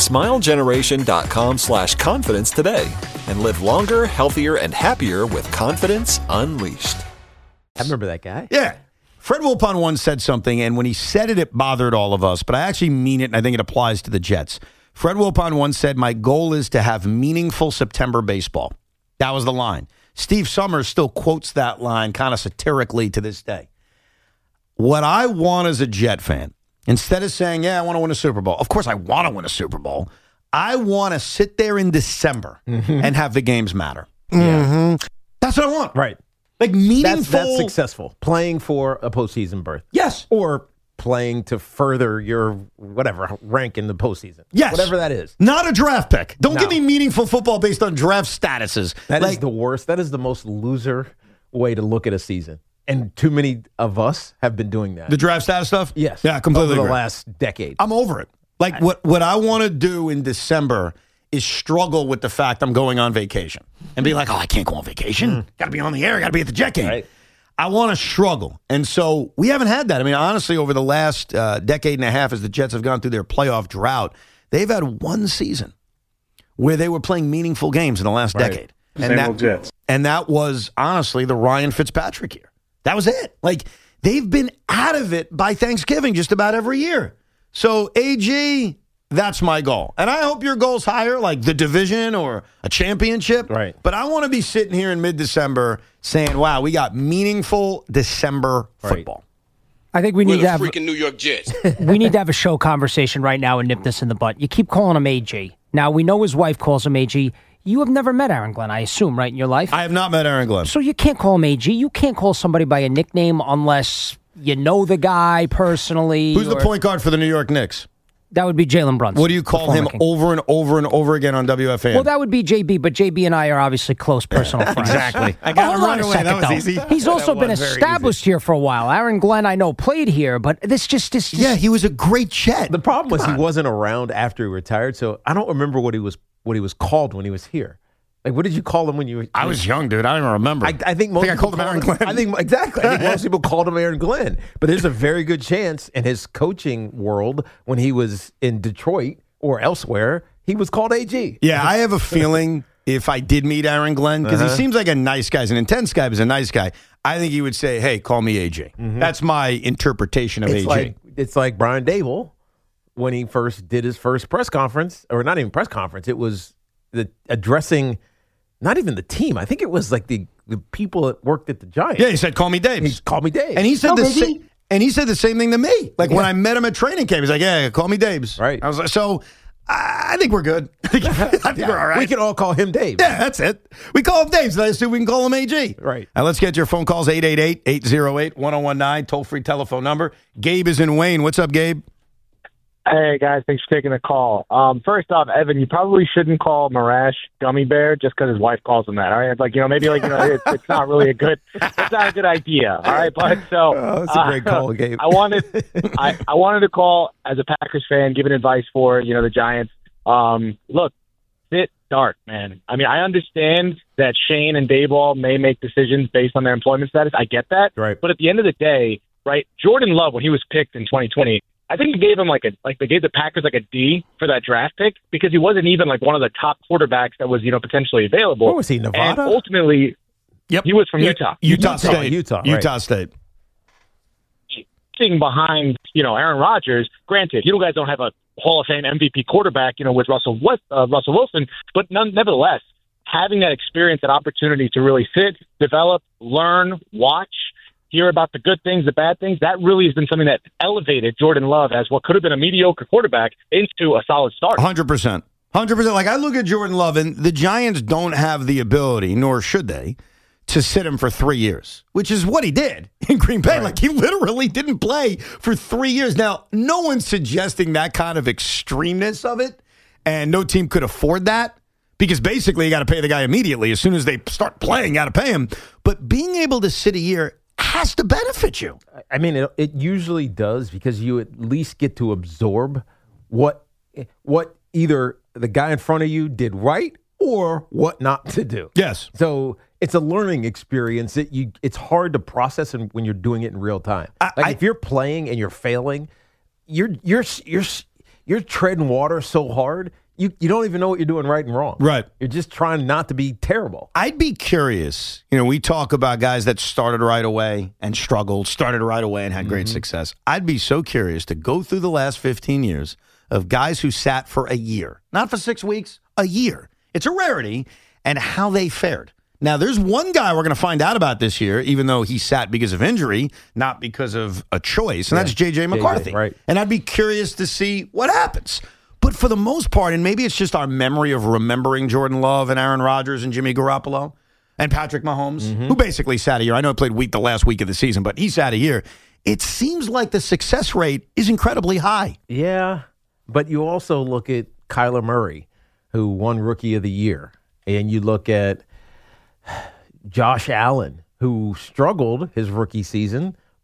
[SPEAKER 10] smilegeneration.com/confidence today and live longer, healthier, and happier with confidence unleashed.
[SPEAKER 7] I remember that guy.
[SPEAKER 4] Yeah. Fred Wilpon once said something, and when he said it, it bothered all of us, but I actually mean it, and I think it applies to the Jets. Fred Wilpon once said, my goal is to have meaningful September baseball. That was the line. Steve Summers still quotes that line kind of satirically to this day. What I want as a Jet fan, instead of saying, yeah, I want to win a Super Bowl. Of course I want to win a Super Bowl. I want to sit there in December and have the games matter.
[SPEAKER 7] Yeah.
[SPEAKER 4] That's what I want.
[SPEAKER 7] Right.
[SPEAKER 4] Like meaningful.
[SPEAKER 7] That's successful. Playing for a postseason berth.
[SPEAKER 4] Yes.
[SPEAKER 7] Or playing to further your whatever rank in the postseason.
[SPEAKER 4] Yes.
[SPEAKER 7] Whatever that is.
[SPEAKER 4] Not a draft pick. Don't give me meaningful football based on draft statuses.
[SPEAKER 7] That is the worst. That is the most loser way to look at a season. And too many of us have been doing that.
[SPEAKER 4] The draft status stuff?
[SPEAKER 7] Yes.
[SPEAKER 4] Yeah, completely
[SPEAKER 7] over the
[SPEAKER 4] agree.
[SPEAKER 7] last decade.
[SPEAKER 4] I'm over it. Like what I want to do in December is struggle with the fact I'm going on vacation and be like, oh, I can't go on vacation. Got to be on the air. Got to be at the Jet game.
[SPEAKER 7] Right.
[SPEAKER 4] I want to struggle. And so we haven't had that. I mean, honestly, over the last decade and a half, as the Jets have gone through their playoff drought, they've had one season where they were playing meaningful games in the last decade. And that was, honestly, the Ryan Fitzpatrick year. That was it. Like, they've been out of it by Thanksgiving just about every year. So, AG, that's my goal. And I hope your goal's higher, like the division or a championship.
[SPEAKER 7] Right.
[SPEAKER 4] But I want to be sitting here in mid-December saying, wow, we got meaningful December football.
[SPEAKER 8] I think we need to have
[SPEAKER 11] freaking New York Jets.
[SPEAKER 8] We need to have a show conversation right now and nip this in the butt. You keep calling him AG. Now, we know his wife calls him AG. You have never met Aaron Glenn, I assume, right, in your life?
[SPEAKER 4] I have not met Aaron Glenn.
[SPEAKER 8] So you can't call him AG. You can't call somebody by a nickname unless you know the guy personally.
[SPEAKER 4] Who's the point guard for the New York Knicks?
[SPEAKER 8] That would be Jalen Brunson.
[SPEAKER 4] What do you call him over and over and over again on WFAN?
[SPEAKER 8] Well, that would be JB, but JB and I are obviously close personal friends.
[SPEAKER 4] Exactly. I got him right away.
[SPEAKER 8] Second,
[SPEAKER 4] that was
[SPEAKER 8] though.
[SPEAKER 4] easy.
[SPEAKER 8] He's also been established here for a while. Aaron Glenn, I know, played here, but this just
[SPEAKER 4] yeah, he was a great Jet.
[SPEAKER 7] The problem was he wasn't around after he retired, so I don't remember what he was called when he was here. Like, what did you call him when you were?
[SPEAKER 4] I was young, dude. I don't even remember.
[SPEAKER 7] I think most
[SPEAKER 4] I called him Aaron Glenn.
[SPEAKER 7] I think most people called him Aaron Glenn. But there's a very good chance in his coaching world when he was in Detroit or elsewhere, he was called AG.
[SPEAKER 4] Yeah, I have a feeling if I did meet Aaron Glenn, because he seems like a nice guy. He's an intense guy, but he's a nice guy. I think he would say, hey, call me AJ. Mm-hmm. That's my interpretation of AJ.
[SPEAKER 7] It's like Brian Dable when he first did his first press conference, or not even press conference. It was addressing not even the team. I think it was like the people that worked at the Giants.
[SPEAKER 4] Yeah, he said, call me Dave.
[SPEAKER 7] He called me Dave.
[SPEAKER 4] And he said And he said the same thing to me. Like when I met him at training camp, he's like, yeah, call me Daves.
[SPEAKER 7] Right.
[SPEAKER 4] I was like, so I think we're good. I think we're all right.
[SPEAKER 7] We can all call him Dave.
[SPEAKER 4] Yeah, that's it. We call him Dave, so I assume we can call him AG.
[SPEAKER 7] Right.
[SPEAKER 4] Now let's get your phone calls, 888-808-1019, toll-free telephone number. Gabe is in Wayne. What's up, Gabe?
[SPEAKER 12] Hey, guys. Thanks for taking the call. First off, Evan, you probably shouldn't call Marash Gummy Bear just because his wife calls him that. All right. Like, maybe it's not really it's not a good idea. All right. But so
[SPEAKER 7] that's a great call, Gabe.
[SPEAKER 12] I wanted to call as a Packers fan, giving advice for, the Giants. Look, sit dark, man. I mean, I understand that Shane and Daboll may make decisions based on their employment status. I get that.
[SPEAKER 7] Right.
[SPEAKER 12] But at the end of the day, right, Jordan Love, when he was picked in 2020, I think they gave him they gave the Packers a D for that draft pick because he wasn't even one of the top quarterbars that was potentially available.
[SPEAKER 7] Where was he? Nevada?
[SPEAKER 12] And ultimately, he was from Utah.
[SPEAKER 4] Utah State.
[SPEAKER 7] Utah
[SPEAKER 4] State.
[SPEAKER 12] Sitting behind Aaron Rodgers. Granted, you guys don't have a Hall of Fame MVP quarterback with Russell Wilson, but nevertheless, having that experience, that opportunity to really sit, develop, learn, watch, hear about the good things, the bad things, that really has been something that elevated Jordan Love as what could have been a mediocre quarterback into a solid starter.
[SPEAKER 4] 100%. 100%. Like, I look at Jordan Love, and the Giants don't have the ability, nor should they, to sit him for 3 years, which is what he did in Green Bay. Right. Like, he literally didn't play for 3 years. Now, no one's suggesting that kind of extremeness of it, and no team could afford that. Because basically, you got to pay the guy immediately. As soon as they start playing, you got to pay him. But being able to sit a year has to benefit you.
[SPEAKER 7] I mean, it usually does because you at least get to absorb what either the guy in front of you did right or what not to do.
[SPEAKER 4] Yes.
[SPEAKER 7] So it's a learning experience that it's hard to process when you're doing it in real time. If you're playing and you're failing, you're treading water so hard. You don't even know what you're doing right and wrong.
[SPEAKER 4] Right.
[SPEAKER 7] You're just trying not to be terrible.
[SPEAKER 4] I'd be curious. We talk about guys that started right away and struggled, started right away and had great success. I'd be so curious to go through the last 15 years of guys who sat for a year, not for 6 weeks, a year. It's a rarity, and how they fared. Now, there's one guy we're going to find out about this year, even though he sat because of injury, not because of a choice, and that's J.J. McCarthy.
[SPEAKER 7] Right.
[SPEAKER 4] And I'd be curious to see what happens. But for the most part, and maybe it's just our memory of remembering Jordan Love and Aaron Rodgers and Jimmy Garoppolo and Patrick Mahomes, who basically sat a year. I know he played the last week of the season, but he sat a year. It seems like the success rate is incredibly high.
[SPEAKER 7] Yeah, but you also look at Kyler Murray, who won Rookie of the Year, and you look at Josh Allen, who struggled his rookie season,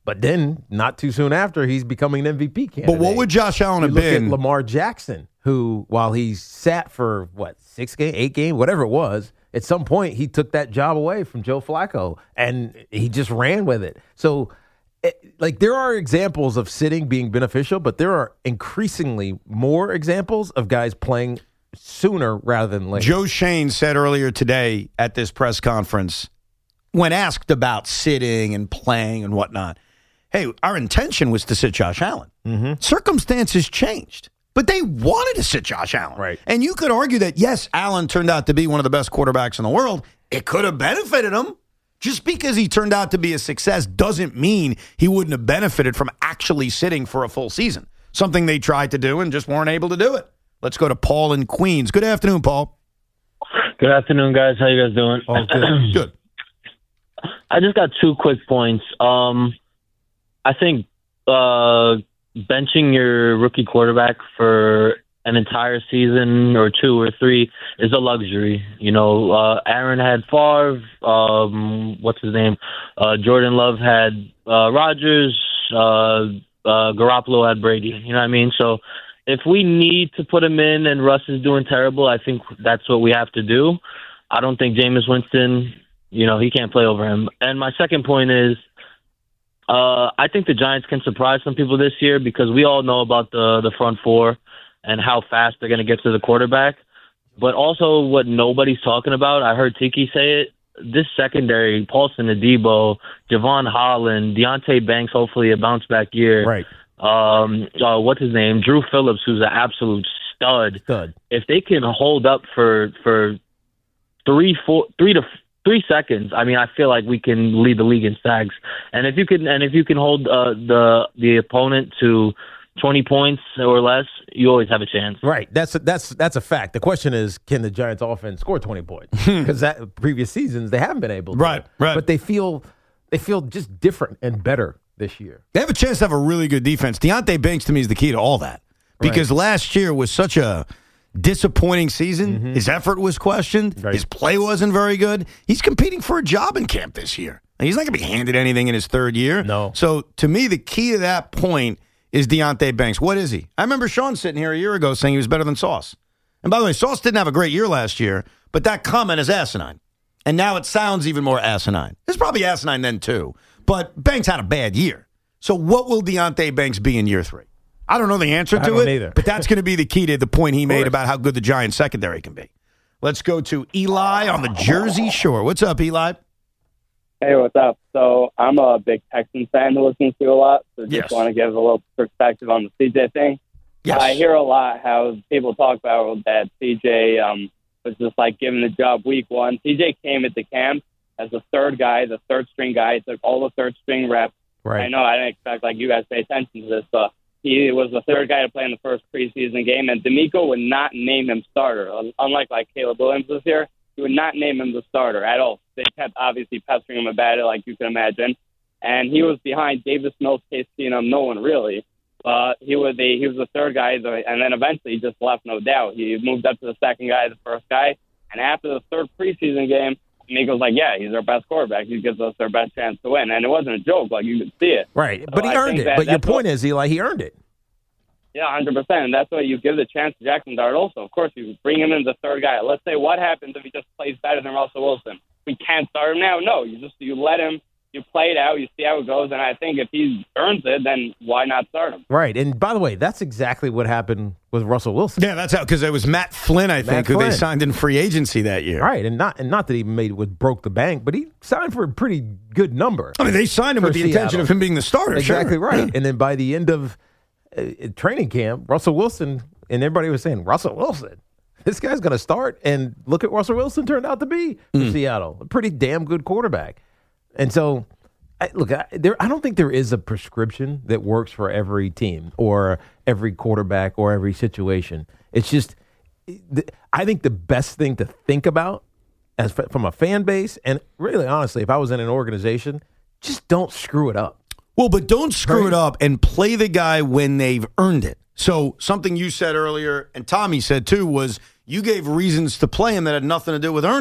[SPEAKER 7] But then, not too soon after, he's becoming an MVP candidate.
[SPEAKER 4] But what would Josh Allen have been?
[SPEAKER 7] Look at Lamar Jackson, who, while he sat for, 6 games, 8 games, whatever it was, at some point he took that job away from Joe Flacco, and he just ran with it. So, there are examples of sitting being beneficial, but there are increasingly more examples of guys playing sooner rather than later.
[SPEAKER 4] Joe Shane said earlier today at this press conference, when asked about sitting and playing and whatnot, hey, our intention was to sit Josh Allen.
[SPEAKER 7] Mm-hmm.
[SPEAKER 4] Circumstances changed, but they wanted to sit Josh Allen.
[SPEAKER 7] Right.
[SPEAKER 4] And you could argue that, yes, Allen turned out to be one of the best quarterbacks in the world. It could have benefited him. Just because he turned out to be a success doesn't mean he wouldn't have benefited from actually sitting for a full season. Something they tried to do and just weren't able to do it. Let's go to Paul in Queens. Good afternoon, Paul.
[SPEAKER 11] Good afternoon, guys. How you guys doing?
[SPEAKER 7] Oh, good.
[SPEAKER 4] Good.
[SPEAKER 11] I just got 2 quick points. I think benching your rookie quarterback for an entire season or 2 or 3 is a luxury. Aaron had Favre. What's his name? Jordan Love had Rodgers. Garoppolo had Brady. You know what I mean? So if we need to put him in and Russ is doing terrible, I think that's what we have to do. I don't think Jameis Winston, he can't play over him. And my second point is, I think the Giants can surprise some people this year because we all know about the front four and how fast they're going to get to the quarterback. But also what nobody's talking about, I heard Tiki say it, this secondary, Paulson Adebo, Javon Holland, Deontay Banks, hopefully a bounce-back year.
[SPEAKER 7] Right.
[SPEAKER 11] What's his name? Drew Phillips, who's an absolute stud. If they can hold up for 3 seconds, I mean, I feel like we can lead the league in sacks. And if you can hold the opponent to 20 points or less, you always have a chance.
[SPEAKER 7] Right. That's a fact. The question is, can the Giants offense score 20 points? Because that previous seasons they haven't been able to.
[SPEAKER 4] Right.
[SPEAKER 7] But they feel just different and better this year.
[SPEAKER 4] They have a chance to have a really good defense. Deontay Banks, to me, is the key to all that. Because last year was such a disappointing season. Mm-hmm. His effort was questioned. Right. His play wasn't very good. He's competing for a job in camp this year. He's not going to be handed anything in his 3rd year.
[SPEAKER 7] No.
[SPEAKER 4] So, to me, the key to that point is Deontay Banks. What is he? I remember Sean sitting here a year ago saying he was better than Sauce. And by the way, Sauce didn't have a great year last year, but that comment is asinine. And now it sounds even more asinine. It's probably asinine then, too. But Banks had a bad year. So what will Deontay Banks be in year 3? I don't know the answer to it,
[SPEAKER 7] either.
[SPEAKER 4] But that's going to be the key to the point he made about how good the Giants secondary can be. Let's go to Eli on the Jersey Shore. What's up, Eli?
[SPEAKER 13] Hey, what's up? So I'm a big Texans fan who listens to you a lot, so just want to give a little perspective on the CJ thing.
[SPEAKER 4] Yes.
[SPEAKER 13] I hear a lot how people talk about that CJ was just like given the job week 1. CJ came into camp as the 3rd guy, the 3rd string guy, took all the 3rd string reps.
[SPEAKER 7] Right.
[SPEAKER 13] I know I didn't expect you guys to pay attention to this, but he was the 3rd guy to play in the first preseason game, and D'Amico would not name him starter, unlike Caleb Williams this year. He would not name him the starter at all. They kept obviously pestering him about it, like you can imagine. And he was behind Davis Mills, Case Keenum, no one really. He was the 3rd guy, and then eventually he just left, no doubt. He moved up to the 2nd guy, the 1st guy. And after the 3rd preseason game, Nico's like, yeah, he's our best quarterback. He gives us our best chance to win. And it wasn't a joke. You could see it.
[SPEAKER 7] Right.
[SPEAKER 13] So
[SPEAKER 7] But he earned it. But your point is, Eli, he earned it.
[SPEAKER 13] Yeah, 100%. And that's why you give the chance to Jackson Dart also. Of course, you bring him in as the 3rd guy. Let's say what happens if he just plays better than Russell Wilson? We can't start him now. No, you let him. You play it out. You see how it goes. And I think if he earns it, then why not start him?
[SPEAKER 7] Right. And by the way, that's exactly what happened with Russell Wilson.
[SPEAKER 4] Yeah, that's how, because it was Matt Flynn, I think, who they signed in free agency that year.
[SPEAKER 7] Right. And not that he broke the bank, but he signed for a pretty good number.
[SPEAKER 4] I mean, they signed him with the intention of him being the starter.
[SPEAKER 7] Exactly
[SPEAKER 4] sure.
[SPEAKER 7] right.
[SPEAKER 4] Yeah.
[SPEAKER 7] And then by the end of training camp, Russell Wilson, and everybody was saying, Russell Wilson, this guy's going to start. And look at Russell Wilson turned out to be for Seattle. A pretty damn good quarterback. And so, I don't think there is a prescription that works for every team or every quarterback or every situation. It's just, I think the best thing to think about from a fan base, and really honestly, if I was in an organization, just don't screw it up.
[SPEAKER 4] Well, but don't screw it up and play the guy when they've earned it. So something you said earlier, and Tommy said too, was you gave reasons to play him that had nothing to do with earning it.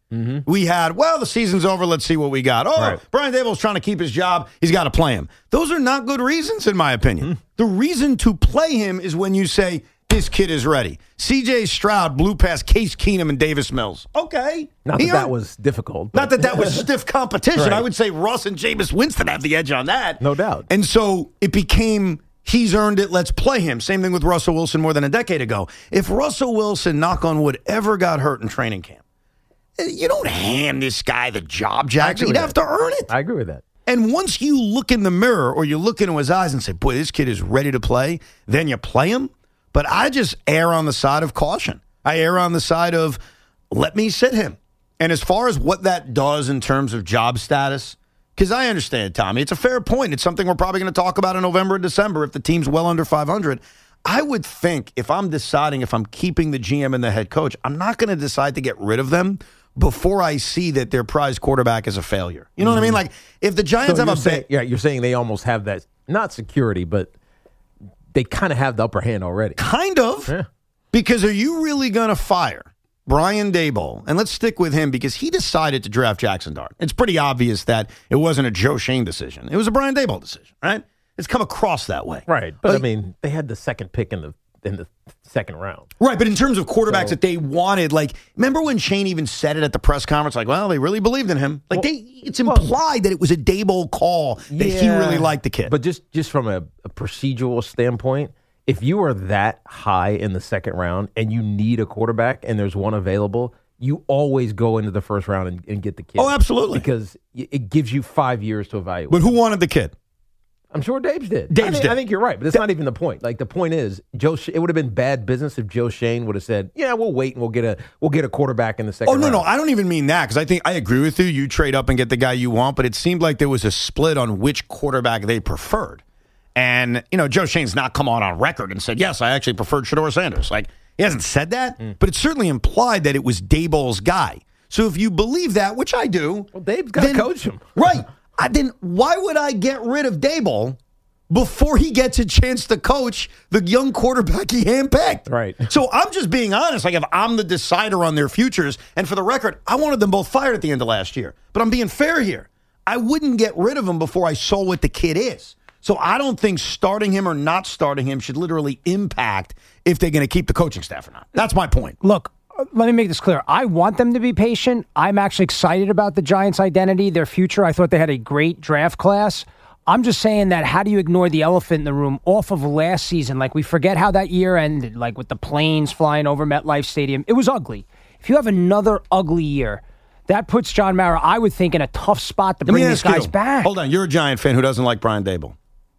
[SPEAKER 4] We had, the season's over, let's see what we got. Brian Daboll's trying to keep his job, he's got to play him. Those are not good reasons, in my opinion. The reason to play him is when you say, this kid is ready. C.J. Stroud blew past Case Keenum and Davis Mills. Okay.
[SPEAKER 7] Not that was difficult.
[SPEAKER 4] Not that was stiff competition.
[SPEAKER 7] Right.
[SPEAKER 4] I would say Russ and Jameis Winston have the edge on that.
[SPEAKER 7] No doubt.
[SPEAKER 4] And so it became, he's earned it, let's play him. Same thing with Russell Wilson more than a decade ago. If Russell Wilson, knock on wood, ever got hurt in training camp, you don't hand this guy the job, Jackson. You'd have to earn it.
[SPEAKER 7] I agree with that.
[SPEAKER 4] And once you look in the mirror or you look into his eyes and say, boy, this kid is ready to play, then you play him. But I just err on the side of caution. I err on the side of, let me sit him. And as far as what that does in terms of job status, because I understand, Tommy, it's a fair point. It's something we're probably going to talk about in November and December if the team's well under 500. I would think if I'm deciding if I'm keeping the GM and the head coach, I'm not going to decide to get rid of them before I see that their prize quarterback is a failure. You know what I mean? Like, if the Giants
[SPEAKER 7] you're saying they almost have that, not security, but they kind of have the upper hand already.
[SPEAKER 4] Kind of. Yeah. Because are you really going to fire Brian Daboll? And let's stick with him because he decided to draft Jackson Dart. It's pretty obvious that it wasn't a Joe Schoen decision. It was a Brian Daboll decision, right? It's come across that way.
[SPEAKER 7] Right. But, I mean, they had the second pick in the second round.
[SPEAKER 4] Right, but in terms of quarterbacks that they wanted, like, remember when Shane even said it at the press conference, like, well, they really believed in him. Like, it's implied that it was a Daboll call, that he really liked the kid.
[SPEAKER 7] But just from a procedural standpoint, if you are that high in the second round and you need a quarterback and there's one available, you always go into the first round and get the kid.
[SPEAKER 4] Oh, absolutely.
[SPEAKER 7] Because it gives you 5 years to evaluate.
[SPEAKER 4] But who wanted the kid?
[SPEAKER 7] I'm sure Dave's did.
[SPEAKER 4] I
[SPEAKER 7] think you're right, but that's not even the point. Like, the point is, it would have been bad business if Joe Schoen would have said, "Yeah, we'll wait and we'll get a quarterback in the second round."
[SPEAKER 4] No, I don't even mean that because I think I agree with you. You trade up and get the guy you want, but it seemed like there was a split on which quarterback they preferred. And Joe Schoen's not come on record and said, "Yes, I actually preferred Shedeur Sanders." Like, he hasn't said that, but it certainly implied that it was Daboll's guy. So if you believe that, which I do,
[SPEAKER 7] well, Dave's got to coach him,
[SPEAKER 4] right? Then why would I get rid of Daboll before he gets a chance to coach the young quarterback he handpicked?
[SPEAKER 7] Right.
[SPEAKER 4] So I'm just being honest. Like, if I'm the decider on their futures, and for the record, I wanted them both fired at the end of last year. But I'm being fair here. I wouldn't get rid of him before I saw what the kid is. So I don't think starting him or not starting him should literally impact if they're going to keep the coaching staff or not. That's my point.
[SPEAKER 8] Look, let me make this clear. I want them to be patient. I'm actually excited about the Giants' identity, their future. I thought they had a great draft class. I'm just saying that how do you ignore the elephant in the room off of last season? Like, we forget how that year ended, like with the planes flying over MetLife Stadium. It was ugly. If you have another ugly year, that puts John Mara, I would think, in a tough spot to bring these guys back.
[SPEAKER 4] Hold on. You're a Giant fan who doesn't like Brian Daboll.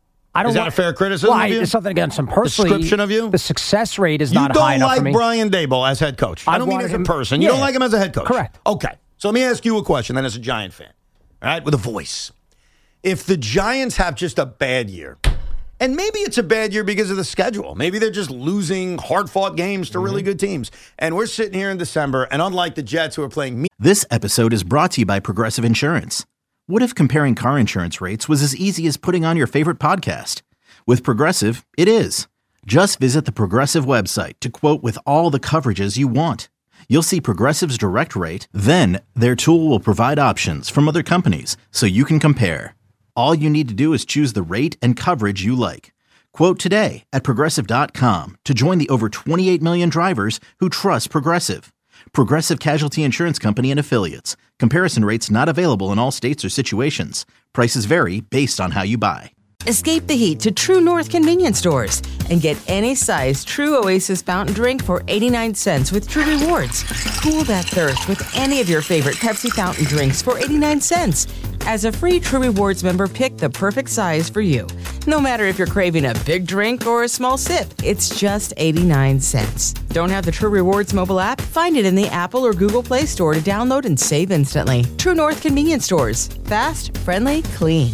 [SPEAKER 4] Is that a fair criticism of you?
[SPEAKER 8] There's something against him personally.
[SPEAKER 4] Description of you?
[SPEAKER 8] The success rate is not high enough for me.
[SPEAKER 4] You don't like Brian Daboll as head coach. I don't mean as a person. You don't like him as a head coach.
[SPEAKER 8] Correct.
[SPEAKER 4] Okay. So let me ask you a question then as a Giant fan. All right? With a voice. If the Giants have just a bad year, and maybe it's a bad year because of the schedule. Maybe they're just losing hard-fought games to really good teams. And we're sitting here in December, and unlike the Jets who are playing...
[SPEAKER 1] This episode is brought to you by Progressive Insurance. What if comparing car insurance rates was as easy as putting on your favorite podcast? With Progressive, it is. Just visit the Progressive website to quote with all the coverages you want. You'll see Progressive's direct rate, then their tool will provide options from other companies so you can compare. All you need to do is choose the rate and coverage you like. Quote today at Progressive.com to join the over 28 million drivers who trust Progressive. Progressive Casualty Insurance Company and Affiliates. Comparison rates not available in all states or situations. Prices vary based on how you buy.
[SPEAKER 2] Escape the heat to True North convenience stores and get any size True Oasis fountain drink for 89 cents with True Rewards. Cool that thirst with any of your favorite Pepsi fountain drinks for 89 cents. As a free True Rewards member, pick the perfect size for you. No matter if you're craving a big drink or a small sip, it's just 89 cents. Don't have the True Rewards mobile app? Find it in the Apple or Google Play Store to download and save instantly. True North convenience stores. Fast, friendly, clean.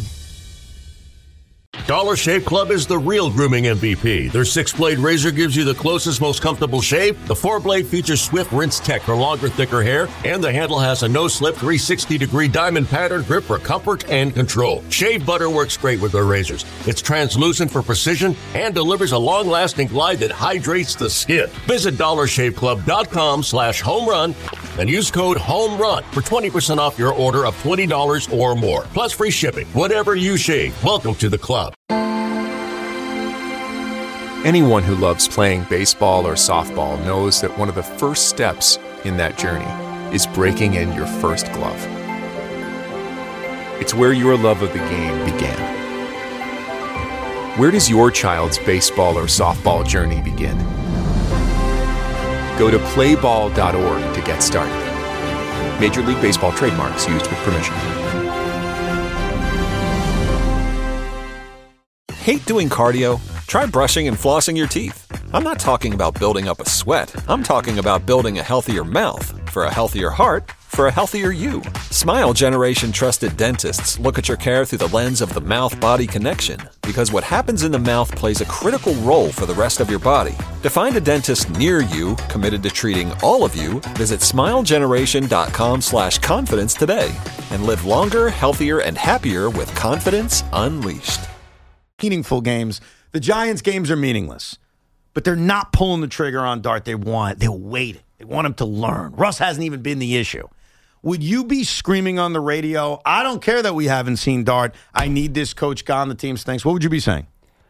[SPEAKER 3] Dollar Shave Club is the real grooming MVP. Their 6-blade razor gives you the closest, most comfortable shave. The 4-blade features Swift Rinse Tech for longer, thicker hair. And the handle has a no-slip 360-degree diamond pattern grip for comfort and control. Shave butter works great with their razors. It's translucent for precision and delivers a long-lasting glide that hydrates the skin. Visit DollarShaveClub.com/homerun and use code HOMERUN for 20% off your order of $20 or more. Plus free shipping. Whatever you shave, welcome to the club.
[SPEAKER 10] Anyone who loves playing baseball or softball knows that one of the first steps in that journey is breaking in your first glove. It's where your love of the game began. Where does your child's baseball or softball journey begin? Go to playball.org to get started. Major League Baseball trademarks used with permission. Hate doing cardio? Try brushing and flossing your teeth. I'm not talking about building up a sweat. I'm talking about building a healthier mouth. For a healthier heart, for a healthier you. Smile Generation trusted dentists look at your care through the lens of the mouth-body connection, because what happens in the mouth plays a critical role for the rest of your body. To find a dentist near you committed to treating all of you, visit smilegeneration.com/confidence today and live longer, healthier, and happier with confidence unleashed.
[SPEAKER 4] Meaningful games. The Giants games are meaningless, but they're not pulling the trigger on Dart. They're waiting. They want him to learn. Russ hasn't even been the issue. Would you be screaming on the radio, I don't care that we haven't seen Dart, I need this coach gone, the team stinks? What would you be saying?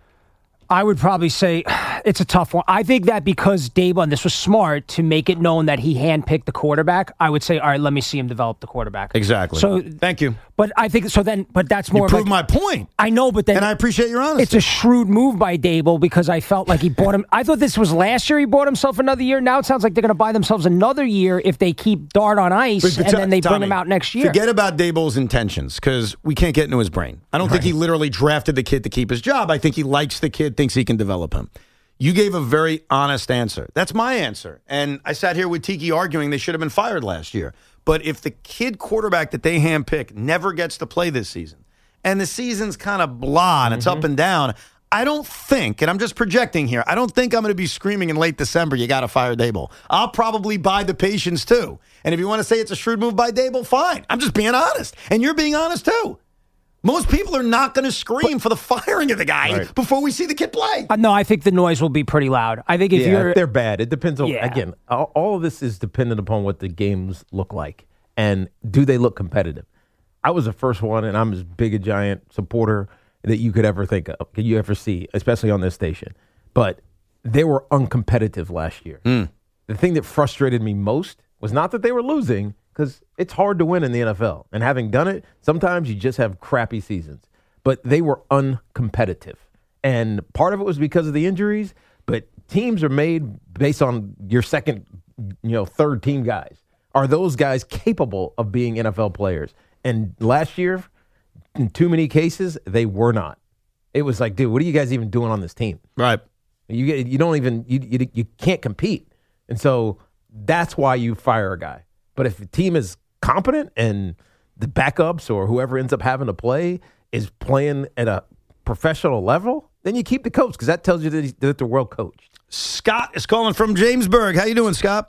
[SPEAKER 8] I would probably say it's a tough one. I think that because Daboll, and this was smart, to make it known that he handpicked the quarterback, I would say, all right, let me see him develop the quarterback.
[SPEAKER 4] Exactly.
[SPEAKER 8] So
[SPEAKER 4] thank you.
[SPEAKER 8] But I think so. But that's more.
[SPEAKER 4] You proved my point.
[SPEAKER 8] I know, but then
[SPEAKER 4] and I appreciate your honesty.
[SPEAKER 8] It's a shrewd move by Daboll because I felt like he bought him. I thought this was last year. He bought himself another year. Now it sounds like they're going to buy themselves another year if they keep Dart on ice and then they bring him out next year.
[SPEAKER 4] Forget about Daboll's intentions because we can't get into his brain. I don't think he literally drafted the kid to keep his job. I think he likes the kid, thinks he can develop him. You gave a very honest answer. That's my answer. And I sat here with Tiki arguing they should have been fired last year. But if the kid quarterback that they handpick never gets to play this season, and the season's kind of blah and it's up and down, I don't think, and I'm just projecting here, I don't think I'm going to be screaming in late December, you got to fire Daboll. I'll probably buy the patience too. And if you want to say it's a shrewd move by Daboll, fine. I'm just being honest. And you're being honest too. Most people are not going to scream for the firing of the guy before we see the kid play.
[SPEAKER 8] No, I think the noise will be pretty loud. I think if
[SPEAKER 7] they're bad, it depends on, again, all of this is dependent upon what the games look like and do they look competitive. I was the first one, and I'm as big a Giant supporter that you could ever think of, could you ever see, especially on this station. But they were uncompetitive last year. The thing that frustrated me most was not that they were losing, because it's hard to win in the NFL. And having done it, sometimes you just have crappy seasons. But they were uncompetitive. And part of it was because of the injuries, but teams are made based on your second, third team guys. Are those guys capable of being NFL players? And last year, in too many cases, they were not. It was like, dude, what are you guys even doing on this team?
[SPEAKER 4] Right.
[SPEAKER 7] You don't even, you can't compete. And so that's why you fire a guy. But if the team is competent and the backups or whoever ends up having to play is playing at a professional level, then you keep the coach because that tells you that they're well coached.
[SPEAKER 4] Scott is calling from Jamesburg. How you doing, Scott?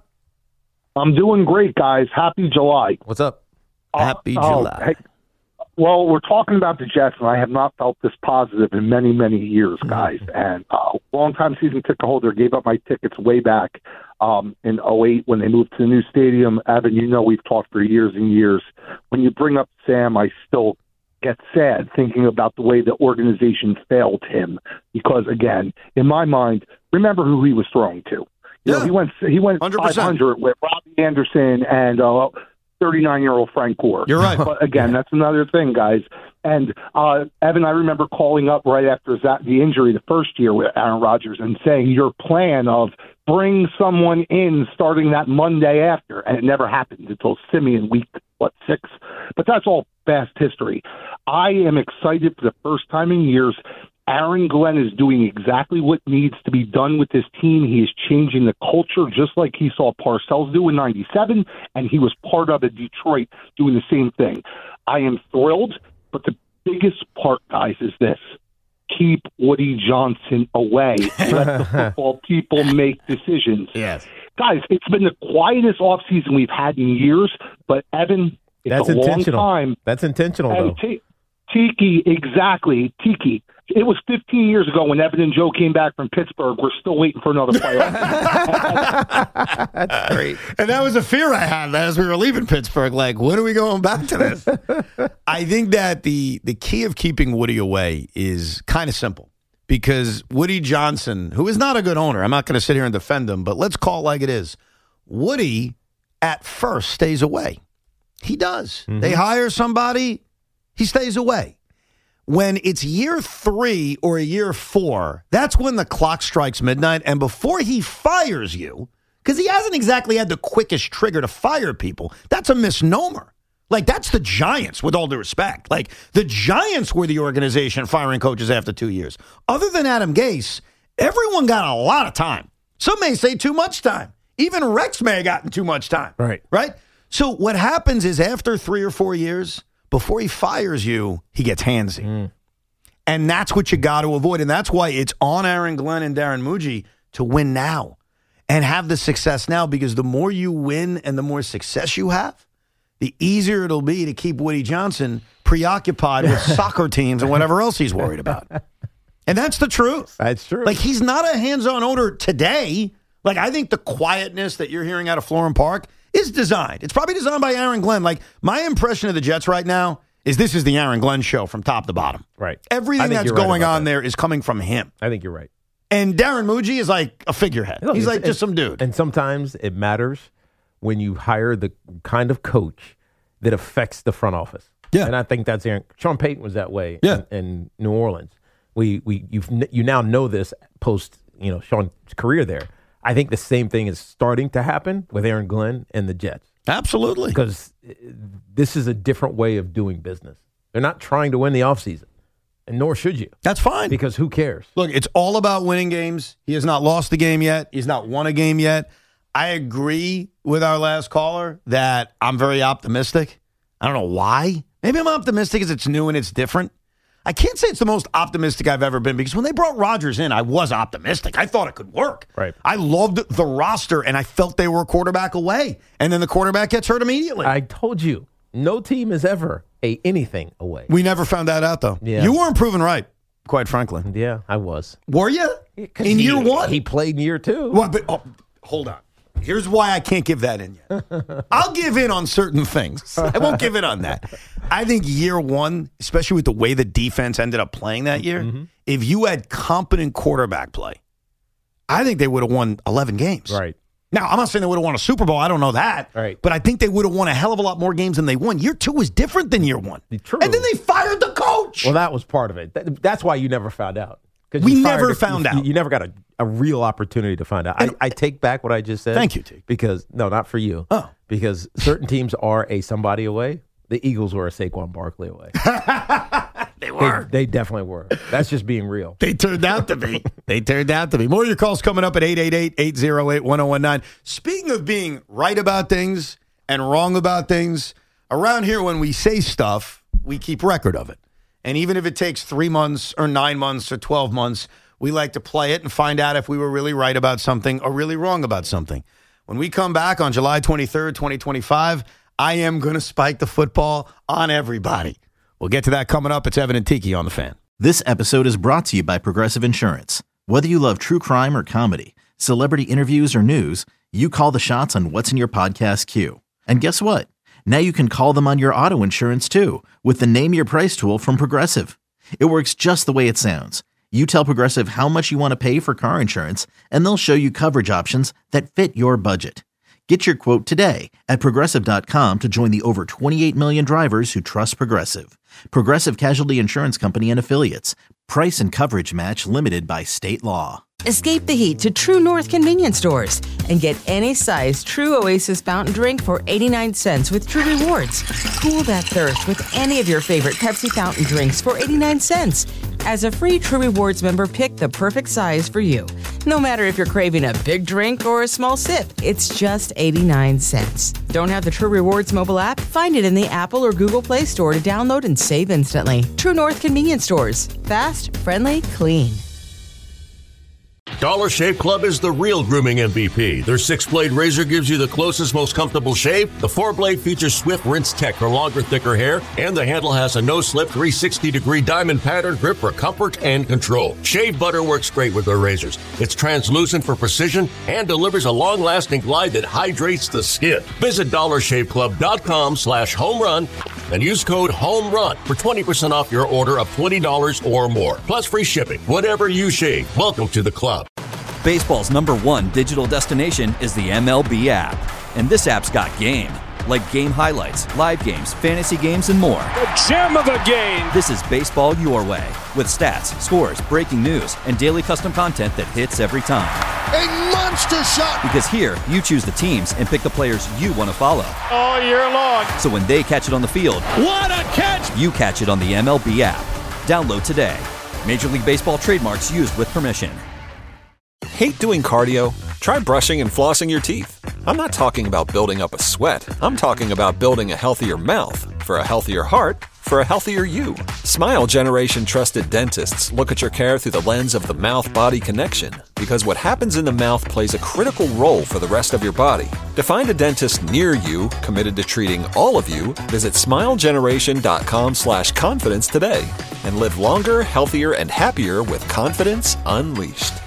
[SPEAKER 14] I'm doing great, guys. Happy July.
[SPEAKER 7] What's up?
[SPEAKER 4] Happy July.
[SPEAKER 14] Hey, well, we're talking about the Jets, and I have not felt this positive in many, many years, guys. And long-time season ticket holder, gave up my tickets way back in 2008 when they moved to the new stadium. Evan, we've talked for years and years. When you bring up Sam, I still get sad thinking about the way the organization failed him. Because, again, in my mind, remember who he was throwing to. He went
[SPEAKER 4] 100%.
[SPEAKER 14] 500 with Robbie Anderson and 39-year-old Frank Gore.
[SPEAKER 4] You're right.
[SPEAKER 14] But again, that's another thing, guys. And Evan, I remember calling up right after the injury the first year with Aaron Rodgers and saying your plan of bring someone in starting that Monday after, and it never happened until Simeon week 6. But that's all past history. I am excited for the first time in years. Aaron Glenn is doing exactly what needs to be done with this team. He is changing the culture just like he saw Parcells do in 97, and he was part of it, Detroit, doing the same thing. I am thrilled, but the biggest part, guys, is this. Keep Woody Johnson away. Let the football people make decisions.
[SPEAKER 4] Yes.
[SPEAKER 14] Guys, it's been the quietest offseason we've had in years, but Evan, it's
[SPEAKER 7] That's
[SPEAKER 14] a long
[SPEAKER 7] intentional.
[SPEAKER 14] time.
[SPEAKER 7] That's intentional, though.
[SPEAKER 14] Tiki, exactly. Tiki, It was 15 years ago when Evan and Joe came back from Pittsburgh. We're still waiting for another playoff.
[SPEAKER 7] That's great.
[SPEAKER 4] And that was a fear I had as we were leaving Pittsburgh. Like, when are we going back to this? I think that the key of keeping Woody away is kind of simple. Because Woody Johnson, who is not a good owner, I'm not going to sit here and defend him, but let's call it like it is. Woody, at first, stays away. He does. Mm-hmm. They hire somebody, he stays away. When it's year 3 or year 4, that's when the clock strikes midnight. And before he fires you, because he hasn't exactly had the quickest trigger to fire people, that's a misnomer. Like, that's the Giants, with all due respect. Like, the Giants were the organization firing coaches after 2 years. Other than Adam Gase, everyone got a lot of time. Some may say too much time. Even Rex may have gotten too much time.
[SPEAKER 7] Right.
[SPEAKER 4] So what happens is after 3 or 4 years, before he fires you, he gets handsy. And that's what you got to avoid. And that's why it's on Aaron Glenn and Darren Muji to win now and have the success now, because the more you win and the more success you have, the easier it'll be to keep Woody Johnson preoccupied with soccer teams and whatever else he's worried about. And that's the truth.
[SPEAKER 7] That's true.
[SPEAKER 4] Like, he's not a hands-on owner today. Like, I think the quietness that you're hearing out of Florham Park is designed. It's probably designed by Aaron Glenn. Like, my impression of the Jets right now is this is the Aaron Glenn show from top to bottom.
[SPEAKER 7] Right.
[SPEAKER 4] Everything that's going on there is coming from him.
[SPEAKER 7] I think you're right.
[SPEAKER 4] And Darren Muji is like a figurehead.
[SPEAKER 7] Look,
[SPEAKER 4] he's like just some dude.
[SPEAKER 7] And sometimes it matters when you hire the kind of coach that affects the front office.
[SPEAKER 4] Yeah.
[SPEAKER 7] And I think that's Aaron. Sean Payton was that way in New Orleans. You now know this post, Sean's career there. I think the same thing is starting to happen with Aaron Glenn and the Jets.
[SPEAKER 4] Absolutely.
[SPEAKER 7] Because this is a different way of doing business. They're not trying to win the offseason, and nor should you.
[SPEAKER 4] That's fine.
[SPEAKER 7] Because who cares?
[SPEAKER 4] Look, it's all about winning games. He has not lost a game yet. He's not won a game yet. I agree with our last caller that I'm very optimistic. I don't know why. Maybe I'm optimistic because it's new and it's different. I can't say it's the most optimistic I've ever been, because when they brought Rodgers in, I was optimistic. I thought it could work.
[SPEAKER 7] Right.
[SPEAKER 4] I loved the roster, and I felt they were a quarterback away. And then the quarterback gets hurt immediately.
[SPEAKER 7] I told you, no team is ever anything away.
[SPEAKER 4] We never found that out, though.
[SPEAKER 7] Yeah.
[SPEAKER 4] You weren't proven right, quite frankly.
[SPEAKER 7] Yeah, I was.
[SPEAKER 4] Were you? In year 1?
[SPEAKER 7] He played in year 2.
[SPEAKER 4] Well, but hold on. Here's why I can't give that in yet. I'll give in on certain things. I won't give in on that. I think year 1, especially with the way the defense ended up playing that year, if you had competent quarterback play, I think they would have won 11 games.
[SPEAKER 7] Right.
[SPEAKER 4] Now, I'm not saying they would have won a Super Bowl. I don't know that.
[SPEAKER 7] Right.
[SPEAKER 4] But I think they would have won a hell of a lot more games than they won. Year 2 was different than year 1.
[SPEAKER 7] True.
[SPEAKER 4] And then they fired the coach.
[SPEAKER 7] Well, that was part of it. That's why you never found out.
[SPEAKER 4] We never found out.
[SPEAKER 7] You never got a real opportunity to find out. I take back what I just said.
[SPEAKER 4] Thank you, T.
[SPEAKER 7] Because, no, not for you.
[SPEAKER 4] Oh.
[SPEAKER 7] Because certain teams are a somebody away. The Eagles were a Saquon Barkley away.
[SPEAKER 4] They were.
[SPEAKER 7] They definitely were. That's just being real.
[SPEAKER 4] They turned out to be. More of your calls coming up at 888-808-1019. Speaking of being right about things and wrong about things, around here when we say stuff, we keep record of it. And even if it takes 3 months or 9 months or 12 months, we like to play it and find out if we were really right about something or really wrong about something. When we come back on July 23rd, 2025, I am going to spike the football on everybody. We'll get to that coming up. It's Evan and Tiki on The Fan.
[SPEAKER 1] This episode is brought to you by Progressive Insurance. Whether you love true crime or comedy, celebrity interviews or news, you call the shots on what's in your podcast queue. And guess what? Now you can call them on your auto insurance too with the Name Your Price tool from Progressive. It works just the way it sounds. You tell Progressive how much you want to pay for car insurance, and they'll show you coverage options that fit your budget. Get your quote today at Progressive.com to join the over 28 million drivers who trust Progressive. Progressive Casualty Insurance Company and Affiliates. Price and coverage match limited by state law.
[SPEAKER 2] Escape the heat to True North convenience stores and get any size True Oasis fountain drink for 89 cents with True Rewards. Cool that thirst with any of your favorite Pepsi fountain drinks for 89 cents. As a free True Rewards member, pick the perfect size for you. No matter if you're craving a big drink or a small sip, it's just 89 cents. Don't have the True Rewards mobile app? Find it in the Apple or Google Play Store to download and save instantly. True North convenience stores. Fast, friendly, clean.
[SPEAKER 3] Dollar Shave Club is the real grooming MVP. Their 6-blade razor gives you the closest, most comfortable shave. The 4-blade features Swift Rinse Tech for longer, thicker hair, and the handle has a no-slip 360-degree diamond pattern grip for comfort and control. Shave butter works great with their razors. It's translucent for precision and delivers a long-lasting glide that hydrates the skin. Visit DollarShaveClub.com/homerun and use code HOMERUN for 20% off your order of $20 or more. Plus free shipping. Whatever you shave, welcome to the club.
[SPEAKER 15] Baseball's #1 digital destination is the MLB app. And this app's got game. Like game highlights, live games, fantasy games, and more.
[SPEAKER 16] The gem of the game!
[SPEAKER 15] This is baseball your way. With stats, scores, breaking news, and daily custom content that hits every time.
[SPEAKER 16] A monster shot!
[SPEAKER 15] Because here, you choose the teams and pick the players you want to follow.
[SPEAKER 16] All year long.
[SPEAKER 15] So when they catch it on the field,
[SPEAKER 16] what a catch!
[SPEAKER 15] You catch it on the MLB app. Download today. Major League Baseball trademarks used with permission.
[SPEAKER 10] Hate doing cardio? Try brushing and flossing your teeth. I'm not talking about building up a sweat. I'm talking about building a healthier mouth for a healthier heart for a healthier you. Smile Generation trusted dentists look at your care through the lens of the mouth-body connection, because what happens in the mouth plays a critical role for the rest of your body. To find a dentist near you committed to treating all of you, visit smilegeneration.com/confidence today and live longer, healthier, and happier with confidence unleashed.